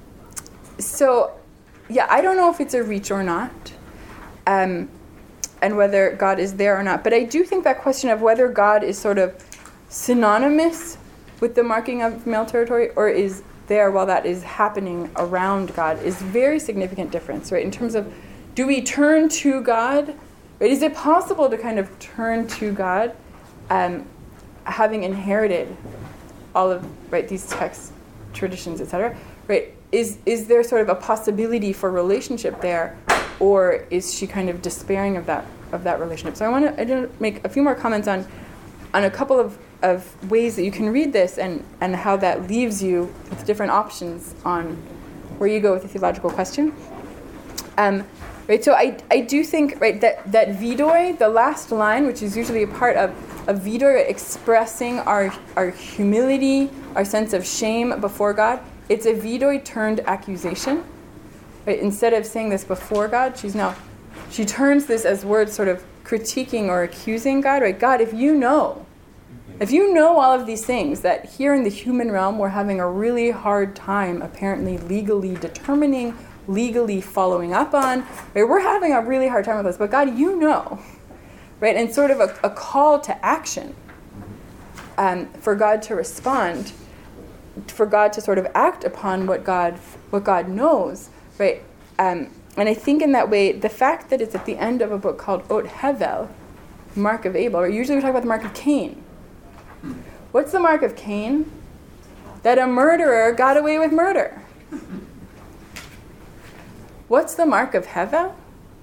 So, yeah, I don't know if it's a reach or not, um, and whether God is there or not. But I do think that question of whether God is sort of synonymous with the marking of male territory or is there while that is happening around God is very significant difference, right? In terms of, do we turn to God? Right? Is it possible to kind of turn to God, um, having inherited all of right these texts, traditions, et cetera? Right? Is is there sort of a possibility for relationship there, or is she kind of despairing of that of that relationship? So I want to I want to make a few more comments on on a couple of, of ways that you can read this and, and how that leaves you with different options on where you go with the theological question. Um, right. So I I do think right that that vidoi, the last line, which is usually a part of a vidoi expressing our our humility, our sense of shame before God. It's a vidoi turned accusation. Right? Instead of saying this before God, she's now, she turns this as words sort of critiquing or accusing God. Right? God, if you know, if you know all of these things, that here in the human realm we're having a really hard time apparently legally determining, legally following up on, right? We're having a really hard time with this, but God, you know, right? And sort of a, a call to action um, for God to respond, for God to sort of act upon what God what God knows, right? Um, and I think in that way, the fact that it's at the end of a book called Ot Hevel, Mark of Abel, or usually we talk about the mark of Cain. What's the mark of Cain? That a murderer got away with murder. What's the mark of Hevel?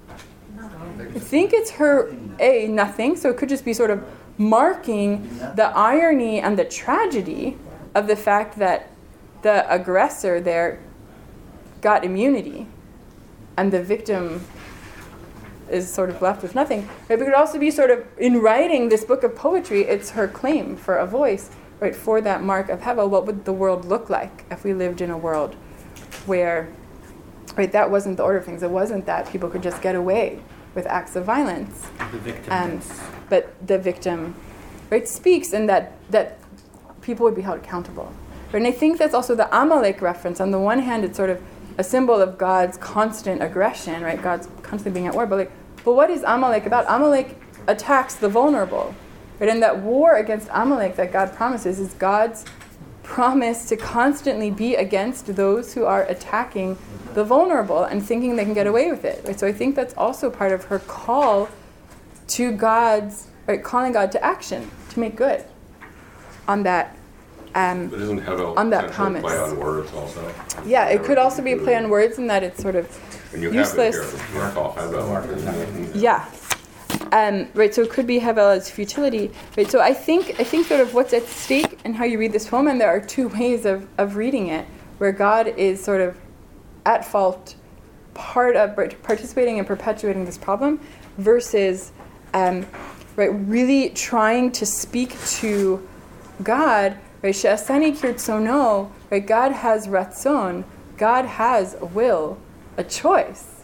I think it's her, A, nothing, so it could just be sort of marking the irony and the tragedy of the fact that the aggressor there got immunity and the victim is sort of left with nothing. Right? But it could also be sort of, in writing this book of poetry, it's her claim for a voice, right, for that mark of Hevel. What would the world look like if we lived in a world where, right, that wasn't the order of things. It wasn't that people could just get away with acts of violence. The victim. Um, but the victim, right, speaks, and that, that people would be held accountable. Right? And I think that's also the Amalek reference. On the one hand, it's sort of a symbol of God's constant aggression, right? God's constantly being at war. But like, but what is Amalek about? Amalek attacks the vulnerable. Right? And that war against Amalek that God promises is God's promise to constantly be against those who are attacking the vulnerable and thinking they can get away with it. Right? So I think that's also part of her call to God's, right, calling God to action, to make good on that um, But isn't Hevel on that potentially promise. play on words also? Yeah, it could also be a play on words in that it's sort of And you useless. have it here, you call Hevel. Yeah. Um, right, so it could be Hevel as futility. Right, so I think I think sort of what's at stake in how you read this poem, and there are two ways of, of reading it, where God is sort of at fault, part of participating and perpetuating this problem, versus um, right, really trying to speak to God. Right, she'asani kirtzono. Right, God has ratzon. God has a will, a choice.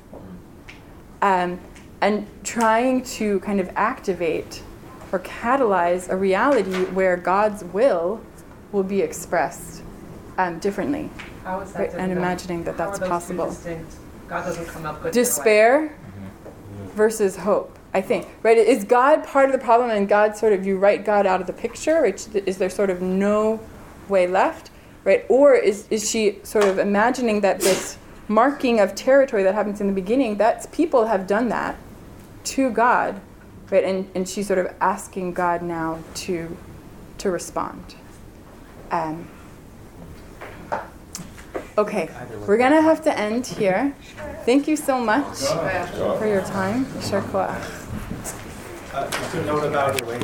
Um, and trying to kind of activate or catalyze a reality where God's will will be expressed um, differently. How is that Right, different? and imagining that How that's are those two possible. distinct? God doesn't come up good their way. Despair versus hope, I think. Right? Is God part of the problem, and God sort of, you write God out of the picture? Right? Is there sort of no way left? Right? Or is, is she sort of imagining that this marking of territory that happens in the beginning, that people have done that to God, right? And and she's sort of asking God now to to respond. Um, okay, we're gonna have to end here. Thank you so much for your time. Sure. Uh, just a note about